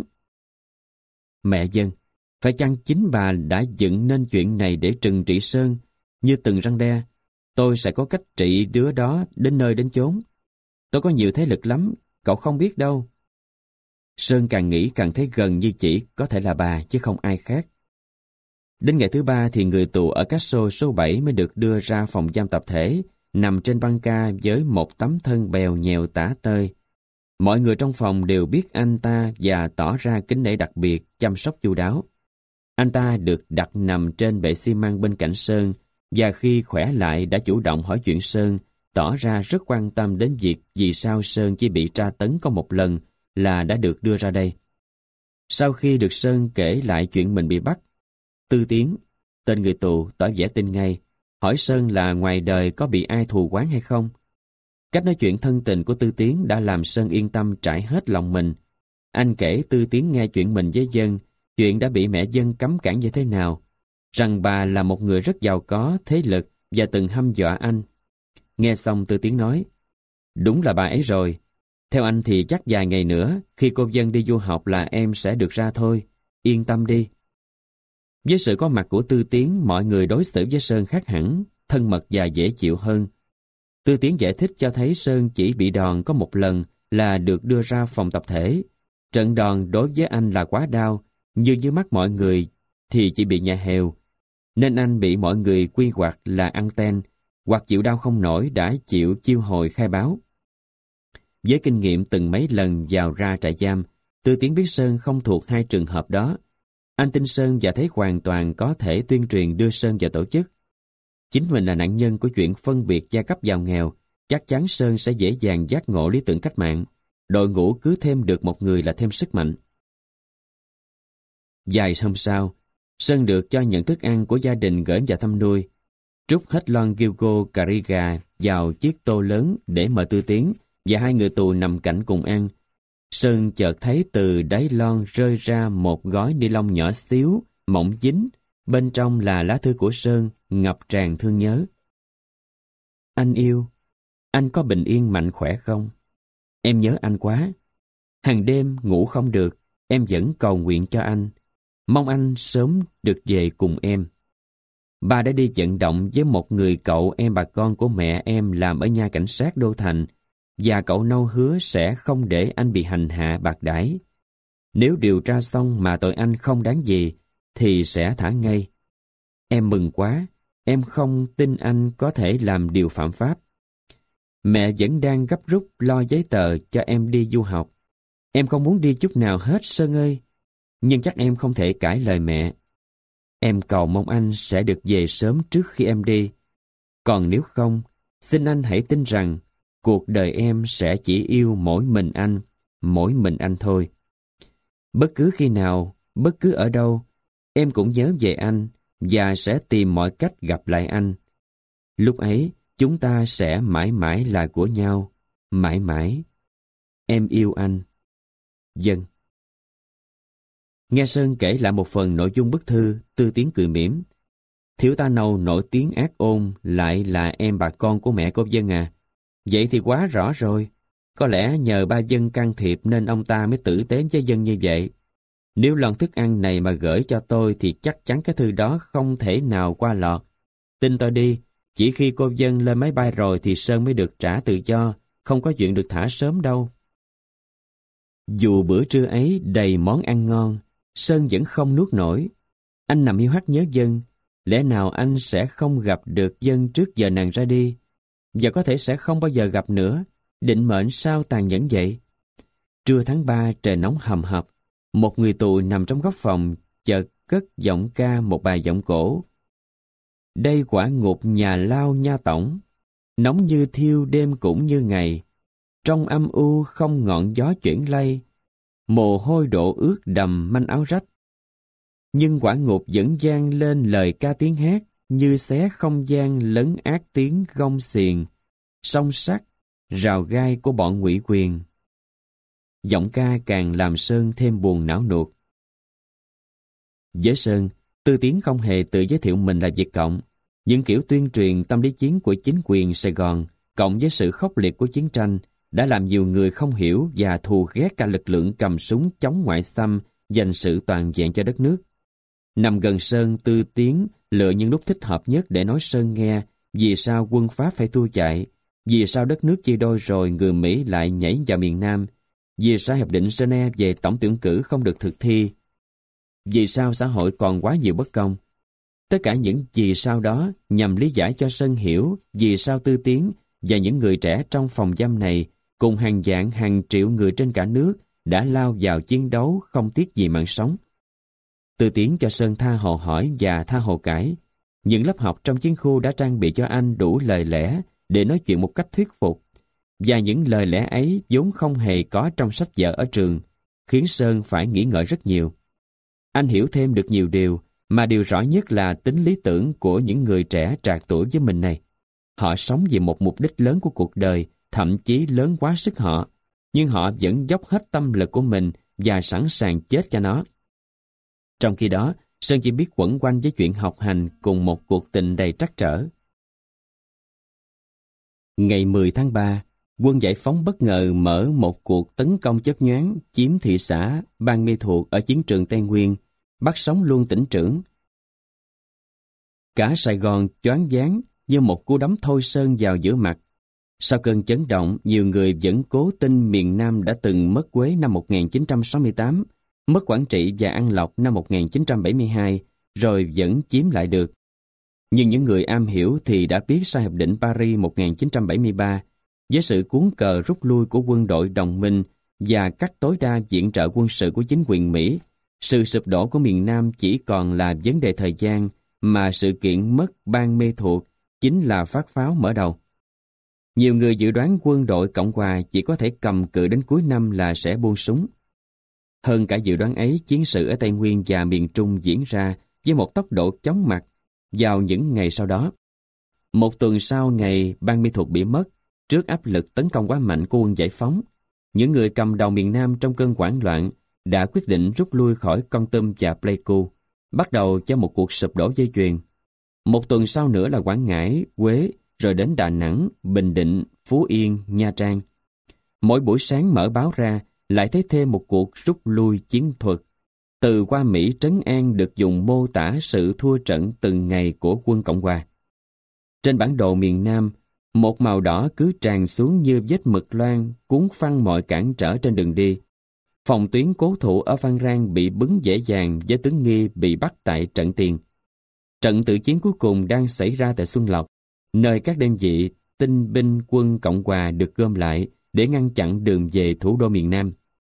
Mẹ Dân, phải chăng chính bà đã dựng nên chuyện này để trừng trị Sơn, như từng răn đe? Tôi sẽ có cách trị đứa đó đến nơi đến chốn. Tôi có nhiều thế lực lắm, cậu không biết đâu. Sơn càng nghĩ càng thấy gần như chỉ có thể là bà chứ không ai khác. Đến ngày thứ ba thì người tù ở Castro số bảy mới được đưa ra phòng giam tập thể, nằm trên băng ca với một tấm thân bèo nhèo tả tơi. Mọi người trong phòng đều biết anh ta và tỏ ra kính nể đặc biệt, chăm sóc chu đáo. Anh ta được đặt nằm trên bệ xi măng bên cạnh Sơn, và khi khỏe lại đã chủ động hỏi chuyện Sơn, tỏ ra rất quan tâm đến việc vì sao Sơn chỉ bị tra tấn có một lần là đã được đưa ra đây. Sau khi được Sơn kể lại chuyện mình bị bắt, Tư Tiến, tên người tù, tỏ vẻ tin ngay, hỏi Sơn là ngoài đời có bị ai thù oán hay không. Cách nói chuyện thân tình của Tư Tiến đã làm Sơn yên tâm trải hết lòng mình. Anh kể Tư Tiến nghe chuyện mình với Dân, chuyện đã bị mẹ Dân cấm cản như thế nào, rằng bà là một người rất giàu có, thế lực và từng hăm dọa anh. Nghe xong Tư Tiến nói, đúng là bà ấy rồi. Theo anh thì chắc vài ngày nữa, khi cô Dân đi du học là em sẽ được ra thôi. Yên tâm đi. Với sự có mặt của Tư Tiến, mọi người đối xử với Sơn khác hẳn, thân mật và dễ chịu hơn. Tư Tiến giải thích cho thấy Sơn chỉ bị đòn có một lần là được đưa ra phòng tập thể. Trận đòn đối với anh là quá đau, nhưng dưới mắt mọi người thì chỉ bị nhẹ hều. Nên anh bị mọi người quy hoạch là anten, hoặc chịu đau không nổi đã chịu chiêu hồi khai báo. Với kinh nghiệm từng mấy lần vào ra trại giam, Tư Tiến biết Sơn không thuộc hai trường hợp đó. Anh tin Sơn và thấy hoàn toàn có thể tuyên truyền đưa Sơn vào tổ chức. Chính mình là nạn nhân của chuyện phân biệt giai cấp giàu nghèo, chắc chắn Sơn sẽ dễ dàng giác ngộ lý tưởng cách mạng. Đội ngũ cứ thêm được một người là thêm sức mạnh. Vài hôm sau, Sơn được cho nhận thức ăn của gia đình gửi vào thăm nuôi. Trút hết lon Gilgo Cariga vào chiếc tô lớn để mời Tư Tiến và hai người tù nằm cạnh cùng ăn. Sơn chợt thấy từ đáy lon rơi ra một gói ni lông nhỏ xíu, mỏng dính. Bên trong là lá thư của Sơn, ngập tràn thương nhớ. Anh yêu, anh có bình yên mạnh khỏe không? Em nhớ anh quá. Hàng đêm ngủ không được, em vẫn cầu nguyện cho anh. Mong anh sớm được về cùng em. Ba đã đi vận động với một người cậu em bà con của mẹ em làm ở nhà cảnh sát Đô Thành, và cậu Nâu hứa sẽ không để anh bị hành hạ bạc đãi. Nếu điều tra xong mà tội anh không đáng gì, thì sẽ thả ngay. Em mừng quá, em không tin anh có thể làm điều phạm pháp. Mẹ vẫn đang gấp rút lo giấy tờ cho em đi du học. Em không muốn đi chút nào hết Sơn ơi, nhưng chắc em không thể cãi lời mẹ. Em cầu mong anh sẽ được về sớm trước khi em đi. Còn nếu không, xin anh hãy tin rằng cuộc đời em sẽ chỉ yêu mỗi mình anh, mỗi mình anh thôi. Bất cứ khi nào, bất cứ ở đâu, em cũng nhớ về anh và sẽ tìm mọi cách gặp lại anh. Lúc ấy, chúng ta sẽ mãi mãi là của nhau, mãi mãi. Em yêu anh. Dân. Nghe Sơn kể lại một phần nội dung bức thư, Tư Tiến cười mỉm. Thiếu tá Nâu nổi tiếng ác ôn lại là em bà con của mẹ cô Dân à? Vậy thì quá rõ rồi. Có lẽ nhờ ba Dân can thiệp nên ông ta mới tử tế với Dân như vậy. Nếu lon thức ăn này mà gửi cho tôi thì chắc chắn cái thư đó không thể nào qua lọt. Tin tôi đi, chỉ khi cô Dân lên máy bay rồi thì Sơn mới được trả tự do, không có chuyện được thả sớm đâu. Dù bữa trưa ấy đầy món ăn ngon, Sơn vẫn không nuốt nổi. Anh nằm hiu hắt nhớ Dân. Lẽ nào anh sẽ không gặp được Dân trước giờ nàng ra đi? Và có thể sẽ không bao giờ gặp nữa. Định mệnh sao tàn nhẫn vậy? Trưa tháng ba trời nóng hầm hập. Một người tù nằm trong góc phòng chợt cất giọng ca một bài giọng cổ. Đây quả ngục nhà lao nha tổng, nóng như thiêu đêm cũng như ngày. Trong âm u không ngọn gió chuyển lay, mồ hôi đổ ướt đầm manh áo rách. Nhưng quả ngục vẫn vang lên lời ca tiếng hát, như xé không gian lấn át tiếng gông xiềng, song sắt, rào gai của bọn ngụy quyền. Giọng ca càng làm Sơn thêm buồn não nuột. Với Sơn, Tư Tiến không hề tự giới thiệu mình là Việt Cộng. Những kiểu tuyên truyền tâm lý chiến của chính quyền Sài Gòn, cộng với sự khốc liệt của chiến tranh, đã làm nhiều người không hiểu và thù ghét cả lực lượng cầm súng chống ngoại xâm, dành sự toàn vẹn cho đất nước. Nằm gần Sơn, Tư Tiến lựa những lúc thích hợp nhất để nói Sơn nghe vì sao quân Pháp phải thua chạy, vì sao đất nước chia đôi rồi người Mỹ lại nhảy vào miền Nam, vì sao hiệp định Geneva về tổng tuyển cử không được thực thi, vì sao xã hội còn quá nhiều bất công. Tất cả những vì sao đó nhằm lý giải cho Sơn hiểu vì sao Tư Tiến và những người trẻ trong phòng giam này cùng hàng vạn hàng triệu người trên cả nước đã lao vào chiến đấu không tiếc gì mạng sống. Tư Tiến cho Sơn tha hồ hỏi và tha hồ cãi. Những lớp học trong chiến khu đã trang bị cho anh đủ lời lẽ để nói chuyện một cách thuyết phục. Và những lời lẽ ấy vốn không hề có trong sách vở ở trường, khiến Sơn phải nghĩ ngợi rất nhiều. Anh hiểu thêm được nhiều điều, mà điều rõ nhất là tính lý tưởng của những người trẻ trạc tuổi với mình này. Họ sống vì một mục đích lớn của cuộc đời, thậm chí lớn quá sức họ, nhưng họ vẫn dốc hết tâm lực của mình và sẵn sàng chết cho nó. Trong khi đó, Sơn chỉ biết quẩn quanh với chuyện học hành cùng một cuộc tình đầy trắc trở. Ngày mười tháng ba, quân giải phóng bất ngờ mở một cuộc tấn công chớp nhoáng chiếm thị xã Ban Mê Thuột ở chiến trường Tây Nguyên, bắt sống luôn tỉnh trưởng. Cả Sài Gòn choáng váng như một cú đấm thôi Sơn vào giữa mặt. Sau cơn chấn động, nhiều người vẫn cố tin miền Nam đã từng mất Quế năm một nghìn chín trăm sáu mươi tám, mất Quảng Trị và An Lộc năm một nghìn chín trăm bảy mươi hai, rồi vẫn chiếm lại được. Nhưng những người am hiểu thì đã biết sau Hiệp định Paris một nghìn chín trăm bảy mươi ba, với sự cuốn cờ rút lui của quân đội đồng minh và cắt tối đa viện trợ quân sự của chính quyền Mỹ, sự sụp đổ của miền Nam chỉ còn là vấn đề thời gian, mà sự kiện mất bang mê thuộc chính là phát pháo mở đầu. Nhiều người dự đoán quân đội Cộng hòa chỉ có thể cầm cự đến cuối năm là sẽ buông súng. Hơn cả dự đoán ấy, chiến sự ở Tây Nguyên và miền Trung diễn ra với một tốc độ chóng mặt vào những ngày sau đó. Một tuần sau ngày bang mê thuộc bị mất, trước áp lực tấn công quá mạnh của quân giải phóng, những người cầm đầu miền Nam trong cơn hoảng loạn đã quyết định rút lui khỏi Kon Tum và Pleiku, bắt đầu cho một cuộc sụp đổ dây chuyền. Một tuần sau nữa là Quảng Ngãi, Huế, rồi đến Đà Nẵng, Bình Định, Phú Yên, Nha Trang. Mỗi buổi sáng mở báo ra, lại thấy thêm một cuộc rút lui chiến thuật. Từ qua Mỹ trấn an được dùng mô tả sự thua trận từng ngày của quân Cộng hòa. Trên bản đồ miền Nam, một màu đỏ cứ tràn xuống như vết mực loang, cuốn phăng mọi cản trở trên đường đi. Phòng tuyến cố thủ ở Phan Rang bị bứng dễ dàng với tướng Nghi bị bắt tại trận Tiền. Trận tự chiến cuối cùng đang xảy ra tại Xuân Lộc, nơi các đơn vị tinh binh quân Cộng hòa được gom lại để ngăn chặn đường về thủ đô miền Nam.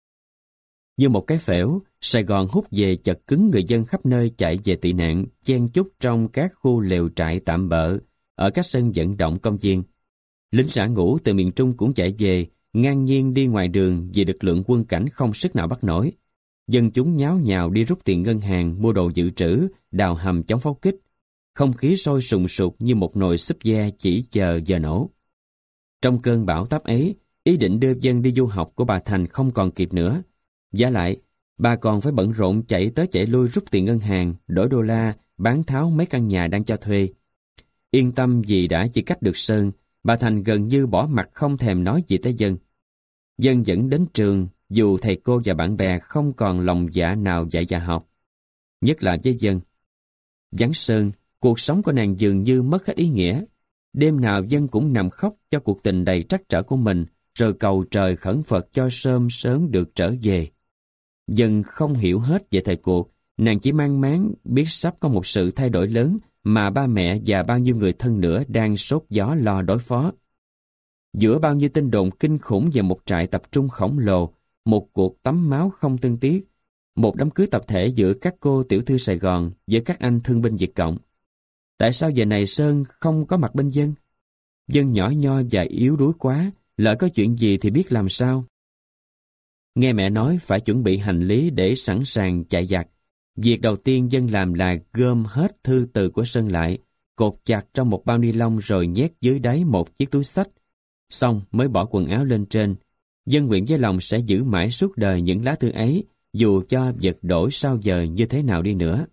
Như một cái phễu, Sài Gòn hút về chật cứng người dân khắp nơi chạy về tị nạn, chen chúc trong các khu lều trại tạm bợ, ở các sân vận động công viên. Lính rã ngũ từ miền Trung cũng chạy về, ngang nhiên đi ngoài đường vì lực lượng quân cảnh không sức nào bắt nổi. Dân chúng nháo nhào đi rút tiền ngân hàng, mua đồ dự trữ, đào hầm chống pháo kích. Không khí sôi sùng sục như một nồi súp da chỉ chờ giờ nổ. Trong cơn bão táp ấy, ý định đưa dân đi du học của bà Thành không còn kịp nữa. Vả lại, bà còn phải bận rộn chạy tới chạy lui rút tiền ngân hàng, đổi đô la, bán tháo mấy căn nhà đang cho thuê. Yên tâm vì đã chia cách được Sơn, bà Thành gần như bỏ mặt không thèm nói gì tới dân. Dân vẫn đến trường, dù thầy cô và bạn bè không còn lòng dạ nào dạy và học. Nhất là với dân. Vắng Sơn, cuộc sống của nàng dường như mất hết ý nghĩa. Đêm nào dân cũng nằm khóc cho cuộc tình đầy trắc trở của mình, rồi cầu trời khẩn Phật cho sớm sớm được trở về. Dân không hiểu hết về thời cuộc, nàng chỉ mang máng biết sắp có một sự thay đổi lớn mà ba mẹ và bao nhiêu người thân nữa đang sốt gió lo đối phó. Giữa bao nhiêu tin đồn kinh khủng về một trại tập trung khổng lồ, một cuộc tắm máu không thương tiếc, một đám cưới tập thể giữa các cô tiểu thư Sài Gòn với các anh thương binh Việt Cộng. Tại sao giờ này Sơn không có mặt bên dân? Dân nhỏ nho và yếu đuối quá, lỡ có chuyện gì thì biết làm sao? Nghe mẹ nói phải chuẩn bị hành lý để sẵn sàng chạy giặc. Việc đầu tiên dân làm là gom hết thư từ của Sơn lại, cột chặt trong một bao ni lông rồi nhét dưới đáy một chiếc túi xách. Xong mới bỏ quần áo lên trên. Dân nguyện với lòng sẽ giữ mãi suốt đời những lá thư ấy, dù cho vật đổi sao giờ như thế nào đi nữa.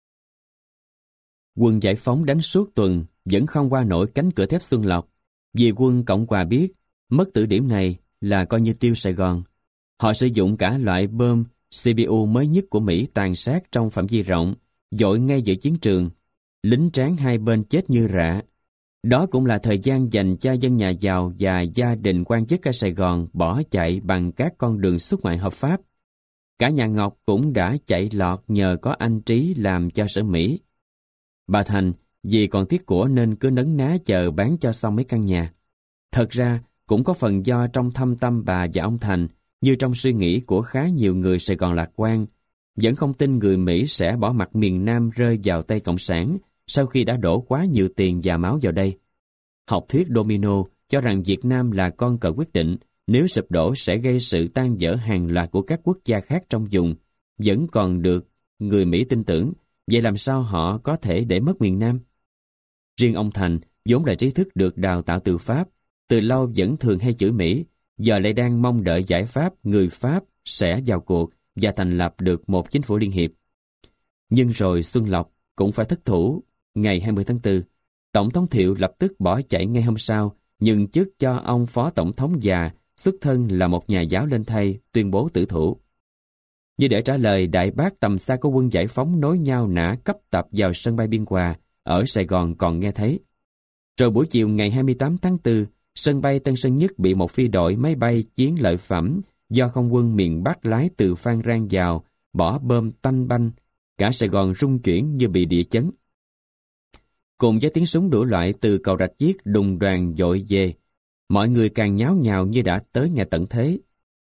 Quân giải phóng đánh suốt tuần vẫn không qua nổi cánh cửa thép Xuân Lộc, vì quân Cộng hòa biết mất tử điểm này là coi như tiêu Sài Gòn. Họ sử dụng cả loại bom xê pê u mới nhất của Mỹ tàn sát trong phạm vi rộng, dội ngay giữa chiến trường. Lính tráng hai bên chết như rạ. Đó cũng là thời gian dành cho dân nhà giàu và gia đình quan chức ở Sài Gòn bỏ chạy bằng các con đường xuất ngoại hợp pháp. Cả nhà Ngọc cũng đã chạy lọt nhờ có anh Trí làm cho sở Mỹ. Bà Thành vì còn tiếc của nên cứ nấn ná chờ bán cho xong mấy căn nhà. Thật ra cũng có phần do trong thâm tâm bà và ông Thành, như trong suy nghĩ của khá nhiều người Sài Gòn lạc quan, vẫn không tin người Mỹ sẽ bỏ mặc miền Nam rơi vào tay Cộng sản sau khi đã đổ quá nhiều tiền và máu vào đây. Học thuyết domino cho rằng Việt Nam là con cờ quyết định, nếu sụp đổ sẽ gây sự tan vỡ hàng loạt của các quốc gia khác trong vùng, vẫn còn được người Mỹ tin tưởng, vậy làm sao họ có thể để mất miền Nam? Riêng ông Thành, vốn là trí thức được đào tạo từ Pháp, từ lâu vẫn thường hay chửi Mỹ, giờ lại đang mong đợi giải pháp người Pháp sẽ vào cuộc và thành lập được một chính phủ liên hiệp. Nhưng rồi Xuân Lộc cũng phải thất thủ. Ngày hai mươi tháng tư, Tổng thống Thiệu lập tức bỏ chạy ngay hôm sau, nhường chức cho ông Phó Tổng thống già, xuất thân là một nhà giáo lên thay, tuyên bố tử thủ. Như để trả lời đại bác tầm xa của quân giải phóng nối nhau nã cấp tập vào sân bay Biên Hòa, ở Sài Gòn còn nghe thấy. Rồi buổi chiều ngày hai mươi tám tháng tư, sân bay Tân Sơn Nhất bị một phi đội máy bay chiến lợi phẩm do không quân miền Bắc lái từ Phan Rang vào, bỏ bom tanh banh, cả Sài Gòn rung chuyển như bị địa chấn. Cùng với tiếng súng đủ loại từ cầu Rạch Chiếc đùng đoàn dội về, mọi người càng nháo nhào như đã tới ngày tận thế.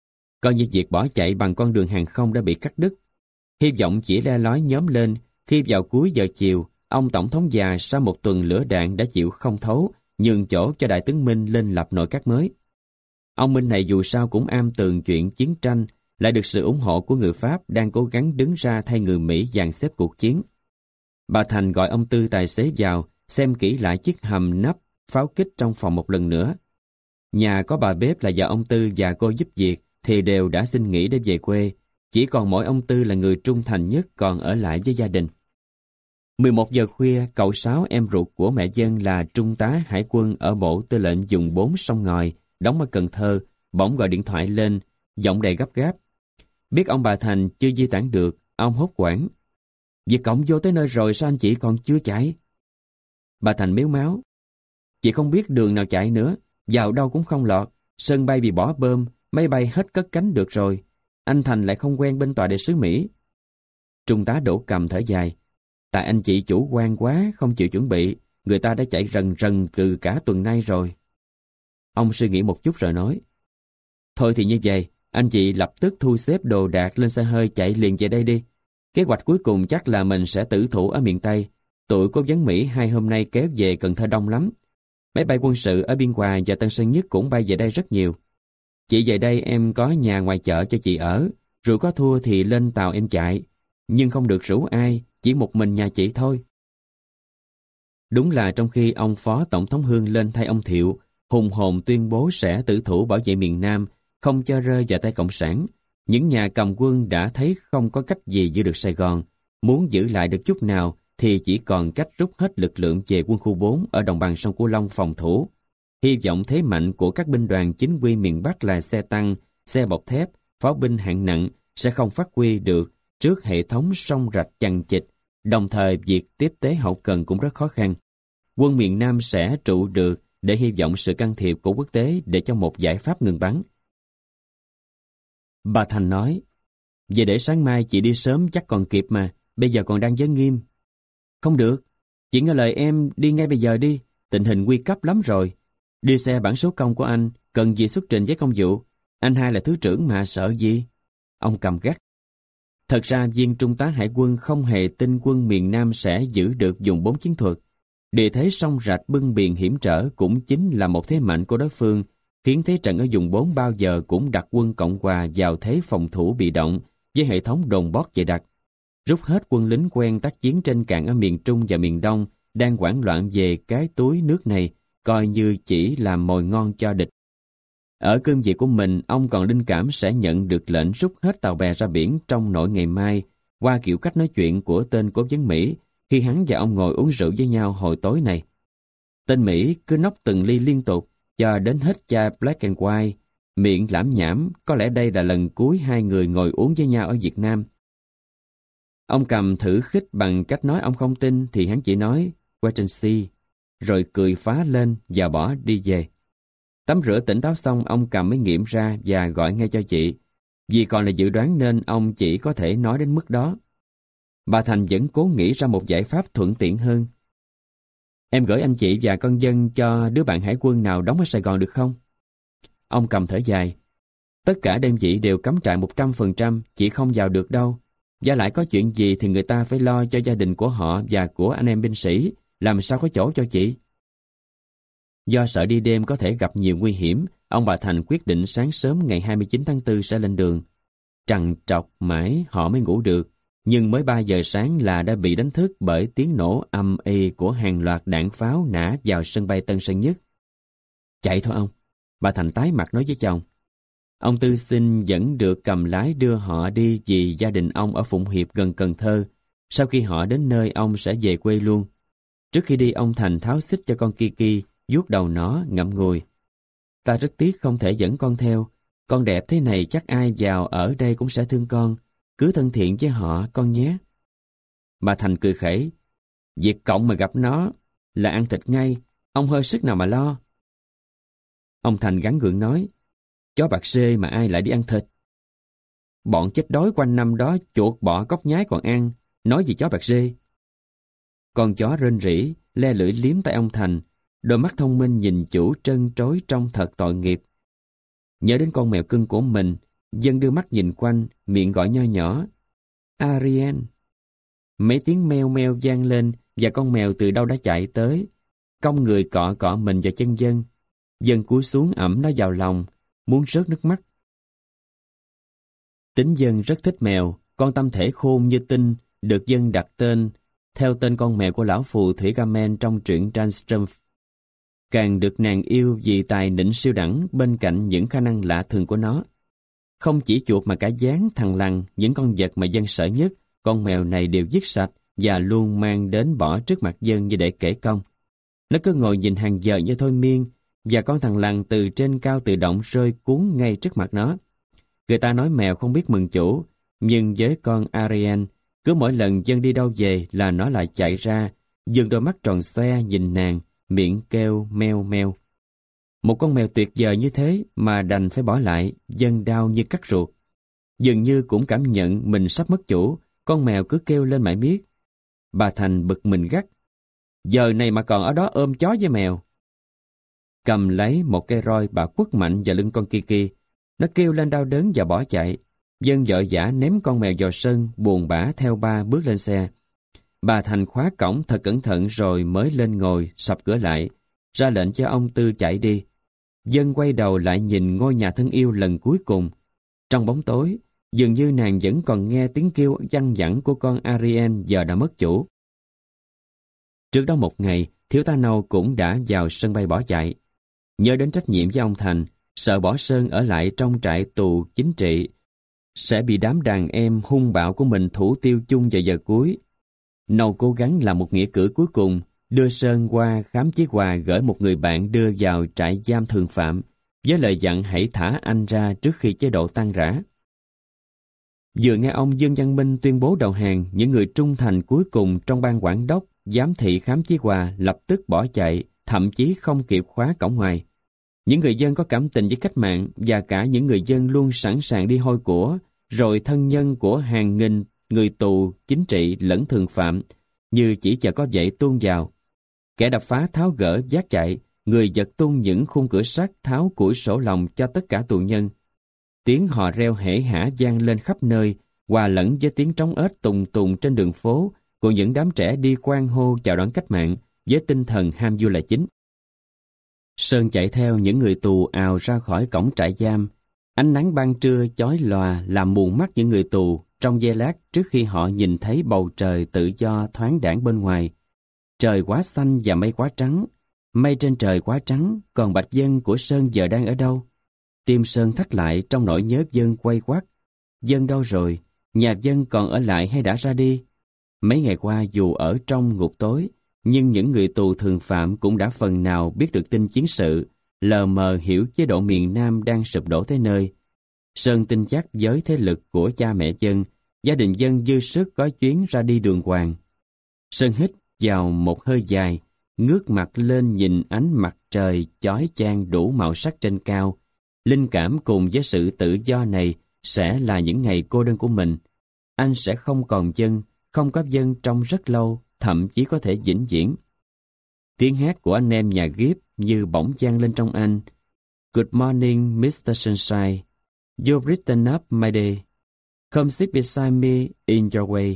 coi như việc bỏ chạy bằng con đường hàng không đã bị cắt đứt. Hy vọng chỉ le lói nhóm lên khi vào cuối giờ chiều, ông tổng thống già sau một tuần lửa đạn đã chịu không thấu, nhường chỗ cho đại tướng Minh lên lập nội các mới. Ông Minh này dù sao cũng am tường chuyện chiến tranh, lại được sự ủng hộ của người Pháp đang cố gắng đứng ra thay người Mỹ dàn xếp cuộc chiến. Bà Thành gọi ông Tư tài xế vào, xem kỹ lại chiếc hầm nắp pháo kích trong phòng một lần nữa. Nhà có bà bếp là vợ ông Tư và cô giúp việc thì đều đã xin nghỉ để về quê. Chỉ còn mỗi ông Tư là người trung thành nhất còn ở lại với gia đình. mười một giờ khuya, cậu Sáu, em ruột của mẹ Dân là trung tá hải quân ở bộ tư lệnh vùng bốn sông Ngòi, đóng ở Cần Thơ, bỗng gọi điện thoại lên, giọng đầy gấp gáp. Biết ông bà Thành chưa di tản được, ông hốt hoảng. Việc cộng vô tới nơi rồi sao anh chị còn chưa chạy? Bà Thành mếu máo. Chị không biết đường nào chạy nữa, vào đâu cũng không lọt, sân bay bị bỏ bơm, máy bay hết cất cánh được rồi. Anh Thành lại không quen bên tòa đại sứ Mỹ. Trung tá Đỗ Cầm thở dài. Tại anh chị chủ quan quá, không chịu chuẩn bị, người ta đã chạy rần rần từ cả tuần nay rồi. Ông suy nghĩ một chút rồi nói. Thôi thì như vậy, anh chị lập tức thu xếp đồ đạc lên xe hơi chạy liền về đây đi. Kế hoạch cuối cùng chắc là mình sẽ tử thủ ở miền Tây. Tụi cố vấn Mỹ hai hôm nay kéo về Cần Thơ đông lắm. Máy bay quân sự ở Biên Hòa và Tân Sơn Nhất cũng bay về đây rất nhiều. Chị về đây em có nhà ngoài chợ cho chị ở, rượu có thua thì lên tàu em chạy, nhưng không được rủ ai, chỉ một mình nhà chị thôi. Đúng là trong khi ông Phó Tổng thống Hương lên thay ông Thiệu, hùng hồn tuyên bố sẽ tử thủ bảo vệ miền Nam, không cho rơi vào tay Cộng sản, những nhà cầm quân đã thấy không có cách gì giữ được Sài Gòn, muốn giữ lại được chút nào thì chỉ còn cách rút hết lực lượng về quân khu bốn ở đồng bằng sông Cửu Long phòng thủ. Hy vọng thế mạnh của các binh đoàn chính quy miền Bắc là xe tăng, xe bọc thép, pháo binh hạng nặng sẽ không phát huy được trước hệ thống sông rạch chằng chịt, đồng thời việc tiếp tế hậu cần cũng rất khó khăn. Quân miền Nam sẽ trụ được để hy vọng sự can thiệp của quốc tế để cho một giải pháp ngừng bắn. Bà Thành nói, về để sáng mai chị đi sớm chắc còn kịp mà, bây giờ còn đang giới nghiêm. Không được, chị nghe lời em đi ngay bây giờ đi, tình hình nguy cấp lắm rồi. Đi xe bản số công của anh, cần gì xuất trình với công vụ, anh hai là thứ trưởng mà sợ gì? Ông Cầm gắt. Thật ra viên trung tá hải quân không hề tin quân miền Nam sẽ giữ được dùng bốn chiến thuật. Địa thế sông rạch bưng biển hiểm trở cũng chính là một thế mạnh của đối phương, khiến thế trận ở vùng bốn bao giờ cũng đặt quân Cộng Hòa vào thế phòng thủ bị động với hệ thống đồn bót dày đặc. Rút hết quân lính quen tác chiến trên cạn ở miền Trung và miền Đông đang hoảng loạn về cái túi nước này, coi như chỉ làm mồi ngon cho địch. Ở cương vị của mình, ông còn linh cảm sẽ nhận được lệnh rút hết tàu bè ra biển trong nội ngày mai, qua kiểu cách nói chuyện của tên cố vấn Mỹ khi hắn và ông ngồi uống rượu với nhau hồi tối này. Tên Mỹ cứ nốc từng ly liên tục cho đến hết chai Black and White, miệng lảm nhảm, có lẽ đây là lần cuối hai người ngồi uống với nhau ở Việt Nam. Ông Cầm thử khích bằng cách nói ông không tin thì hắn chỉ nói wait and see, rồi cười phá lên và bỏ đi về. Tắm rửa tỉnh táo xong, ông Cầm mới nghiệm ra và gọi ngay cho chị. Vì còn là dự đoán nên ông chỉ có thể nói đến mức đó. Bà Thành vẫn cố nghĩ ra một giải pháp thuận tiện hơn. Em gửi anh chị và con Dân cho đứa bạn hải quân nào đóng ở Sài Gòn được không? Ông Cầm thở dài. Tất cả đơn vị đều cắm trại một trăm phần trăm, chị không vào được đâu. Và lại có chuyện gì thì người ta phải lo cho gia đình của họ và của anh em binh sĩ, làm sao có chỗ cho chị? Do sợ đi đêm có thể gặp nhiều nguy hiểm, ông bà Thành quyết định sáng sớm ngày hai mươi chín tháng tư sẽ lên đường. Trằn trọc mãi họ mới ngủ được, nhưng mới ba giờ sáng là đã bị đánh thức bởi tiếng nổ ầm ĩ của hàng loạt đạn pháo nã vào sân bay Tân Sơn Nhất. Chạy thôi ông, bà Thành tái mặt nói với chồng. Ông Tư xin vẫn được cầm lái đưa họ đi vì gia đình ông ở Phụng Hiệp gần Cần Thơ. Sau khi họ đến nơi ông sẽ về quê luôn. Trước khi đi ông Thành tháo xích cho con Kiki, vuốt đầu nó ngậm ngùi. Ta rất tiếc không thể dẫn con theo. Con đẹp thế này chắc ai vào ở đây cũng sẽ thương con. Cứ thân thiện với họ con nhé. Bà Thành cười khẩy. Việc cộng mà gặp nó là ăn thịt ngay. Ông hơi sức nào mà lo. Ông Thành gắn gượng nói. Chó bạc xê mà ai lại đi ăn thịt. Bọn chết đói quanh năm đó chuột bọ cóc nhái còn ăn. Nói gì chó bạc xê. Con chó rên rỉ, le lưỡi liếm tay ông Thành. Đôi mắt thông minh nhìn chủ trân trối trông thật tội nghiệp. Nhớ đến con mèo cưng của mình, Dân đưa mắt nhìn quanh, miệng gọi nho nhỏ. Ariel. Mấy tiếng meo meo vang lên và con mèo từ đâu đã chạy tới. Cong người cọ cọ mình vào chân Dân. Dân cúi xuống ẵm nó vào lòng, muốn rớt nước mắt. Tính Dân rất thích mèo, con tâm thể khôn như tinh, được Dân đặt tên, theo tên con mèo của lão phù thủy Gamen trong truyện Tranström. Càng được nàng yêu vì tài nịnh siêu đẳng bên cạnh những khả năng lạ thường của nó. Không chỉ chuột mà cả gián, thằn lằn, những con vật mà Dân sợ nhất, con mèo này đều giết sạch và luôn mang đến bỏ trước mặt Dân như để kể công. Nó cứ ngồi nhìn hàng giờ như thôi miên, và con thằn lằn từ trên cao tự động rơi cuốn ngay trước mặt nó. Người ta nói mèo không biết mừng chủ, nhưng với con Ariel, cứ mỗi lần Dân đi đâu về là nó lại chạy ra, dừng đôi mắt tròn xoe nhìn nàng, miệng kêu meo meo. Một con mèo tuyệt vời như thế mà đành phải bỏ lại, Dân đau như cắt ruột. Dường như cũng cảm nhận mình sắp mất chủ, con mèo cứ kêu lên mãi miết. Bà Thành bực mình gắt. Giờ này mà còn ở đó ôm chó với mèo. Cầm lấy một cây roi, bà quất mạnh vào lưng con Kiki. Nó kêu lên đau đớn và bỏ chạy. Dân vội vã ném con mèo vào sân, buồn bã theo ba bước lên xe. Bà Thành khóa cổng thật cẩn thận rồi mới lên ngồi, sập cửa lại, ra lệnh cho ông Tư chạy đi. Dân quay đầu lại nhìn ngôi nhà thân yêu lần cuối cùng. Trong bóng tối, dường như nàng vẫn còn nghe tiếng kêu văng vẳng của con Ariel giờ đã mất chủ. Trước đó một ngày, thiếu tá Nâu cũng đã vào sân bay bỏ chạy. Nhớ đến trách nhiệm với ông Thành, sợ bỏ Sơn ở lại trong trại tù chính trị, sẽ bị đám đàn em hung bạo của mình thủ tiêu chung vào giờ cuối. Nâu cố gắng làm một nghĩa cử cuối cùng, đưa Sơn qua khám chí hòa gửi một người bạn đưa vào trại giam thường phạm, với lời dặn hãy thả anh ra trước khi chế độ tan rã. Vừa nghe ông Dương Văn Minh tuyên bố đầu hàng, những người trung thành cuối cùng trong ban quản đốc, giám thị khám chí hòa lập tức bỏ chạy, thậm chí không kịp khóa cổng ngoài. Những người dân có cảm tình với cách mạng và cả những người dân luôn sẵn sàng đi hôi của, rồi thân nhân của hàng nghìn người tù chính trị lẫn thường phạm, như chỉ chờ có vậy tuôn vào. Kẻ đập phá tháo gỡ vác chạy, người giật tung những khung cửa sắt tháo củi sổ lòng cho tất cả tù nhân. Tiếng hò reo hể hả vang lên khắp nơi, hòa lẫn với tiếng trống ếch tùng tùng trên đường phố của những đám trẻ đi quan hô chào đón cách mạng với tinh thần ham vui là chính. Sơn chạy theo những người tù ào ra khỏi cổng trại giam. Ánh nắng ban trưa chói lòa làm mù mắt những người tù trong giây lát trước khi họ nhìn thấy bầu trời tự do thoáng đãng bên ngoài. Trời quá xanh và mây quá trắng. Mây trên trời quá trắng, còn Bạch Dân của Sơn giờ đang ở đâu? Tim Sơn thắt lại trong nỗi nhớ Dân quay quắt. Dân đâu rồi? Nhà Dân còn ở lại hay đã ra đi? Mấy ngày qua dù ở trong ngục tối, nhưng những người tù thường phạm cũng đã phần nào biết được tin chiến sự, lờ mờ hiểu chế độ miền Nam đang sụp đổ tới nơi. Sơn tin chắc với thế lực của cha mẹ Dân, gia đình Dân dư sức có chuyến ra đi đường hoàng. Sơn hít vào một hơi dài, ngước mặt lên nhìn ánh mặt trời chói chang đủ màu sắc trên cao. Linh cảm cùng với sự tự do này sẽ là những ngày cô đơn của mình. Anh sẽ không còn Dân, không có Dân trong rất lâu, thậm chí có thể vĩnh viễn. Tiếng hát của anh em nhà Gibb như bỗng vang lên trong anh. Good morning, mister Sunshine. You've written up my day. Come sit beside me in your way.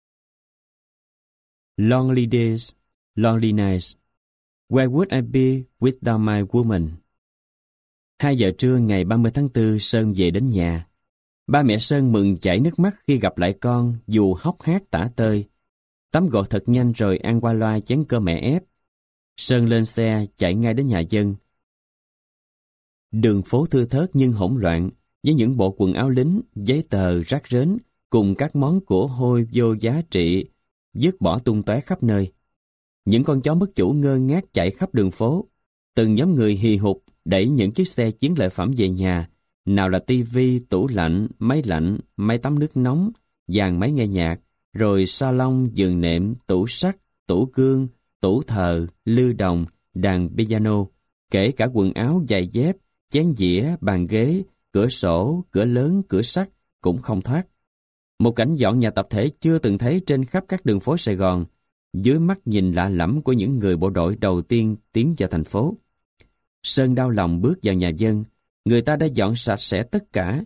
Lonely days, lonely nights. Where would I be without my woman? Hai giờ trưa ngày ba mươi tháng tư, Sơn về đến nhà. Ba mẹ Sơn mừng chảy nước mắt khi gặp lại con, dù hốc hác tả tơi. Tắm gội thật nhanh rồi ăn qua loa chén cơm mẹ ép. Sơn lên xe chạy ngay đến nhà Dân. Đường phố thưa thớt nhưng hỗn loạn, với những bộ quần áo lính, giấy tờ rác rến, cùng các món của hôi vô giá trị, vứt bỏ tung tóe khắp nơi. Những con chó mất chủ ngơ ngác chạy khắp đường phố. Từng nhóm người hì hục đẩy những chiếc xe chiến lợi phẩm về nhà, nào là tivi, tủ lạnh, máy lạnh, máy tắm nước nóng, dàn máy nghe nhạc, rồi salon, giường nệm, tủ sắt, tủ gương, tủ thờ, lư đồng, đàn piano, kể cả quần áo, giày dép, chén dĩa, bàn ghế, cửa sổ, cửa lớn, cửa sắt cũng không thoát. Một cảnh dọn nhà tập thể chưa từng thấy trên khắp các đường phố Sài Gòn, dưới mắt nhìn lạ lẫm của những người bộ đội đầu tiên tiến vào thành phố. Sơn đau lòng bước vào nhà Dân. Người ta đã dọn sạch sẽ tất cả.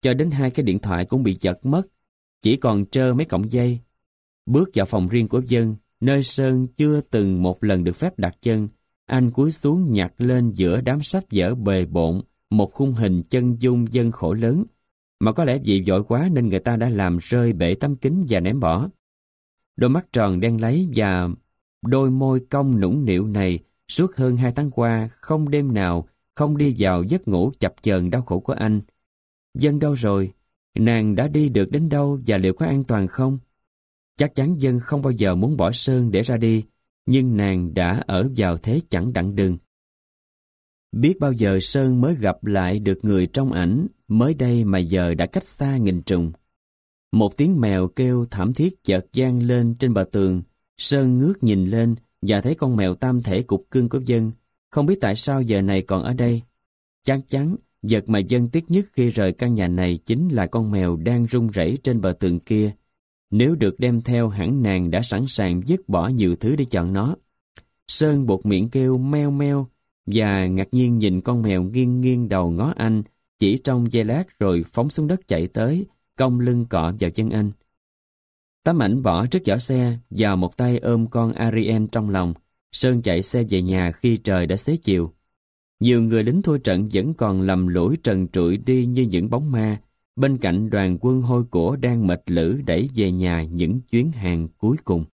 cho đến hai cái điện thoại cũng bị giật mất, chỉ còn trơ mấy cọng dây. Bước vào phòng riêng của Dân, nơi Sơn chưa từng một lần được phép đặt chân, anh cúi xuống nhặt lên giữa đám sách vở bề bộn một khung hình chân dung Dân khổ lớn, mà có lẽ vì vội quá nên người ta đã làm rơi bể tấm kính và ném bỏ. Đôi mắt tròn đen láy và đôi môi cong nũng nịu này suốt hơn hai tháng qua không đêm nào không đi vào giấc ngủ chập chờn đau khổ của anh. Dân đâu rồi? Nàng đã đi được đến đâu và liệu có an toàn không? Chắc chắn Dân không bao giờ muốn bỏ Sơn để ra đi, nhưng nàng đã ở vào thế chẳng đặng đừng. Biết bao giờ Sơn mới gặp lại được người trong ảnh, mới đây mà giờ đã cách xa nghìn trùng. Một tiếng mèo kêu thảm thiết chợt vang lên trên bờ tường. Sơn ngước nhìn lên và thấy con mèo tam thể cục cưng của Dân, không biết tại sao giờ này còn ở đây. Chắc chắn, vật mà Dân tiếc nhất khi rời căn nhà này chính là con mèo đang rung rẩy trên bờ tường kia. Nếu được đem theo, hẳn nàng đã sẵn sàng dứt bỏ nhiều thứ để chọn nó. Sơn buột miệng kêu meo meo và ngạc nhiên nhìn con mèo nghiêng nghiêng đầu ngó anh, chỉ trong giây lát rồi phóng xuống đất chạy tới, cong lưng cọ vào chân anh. Tấm ảnh bỏ trước giỏ xe và một tay ôm con Ariel trong lòng. Sơn chạy xe về nhà khi trời đã xế chiều. Nhiều người lính thua trận vẫn còn lầm lũi trần trụi đi như những bóng ma, bên cạnh đoàn quân hôi của đang mệt lử đẩy về nhà những chuyến hàng cuối cùng.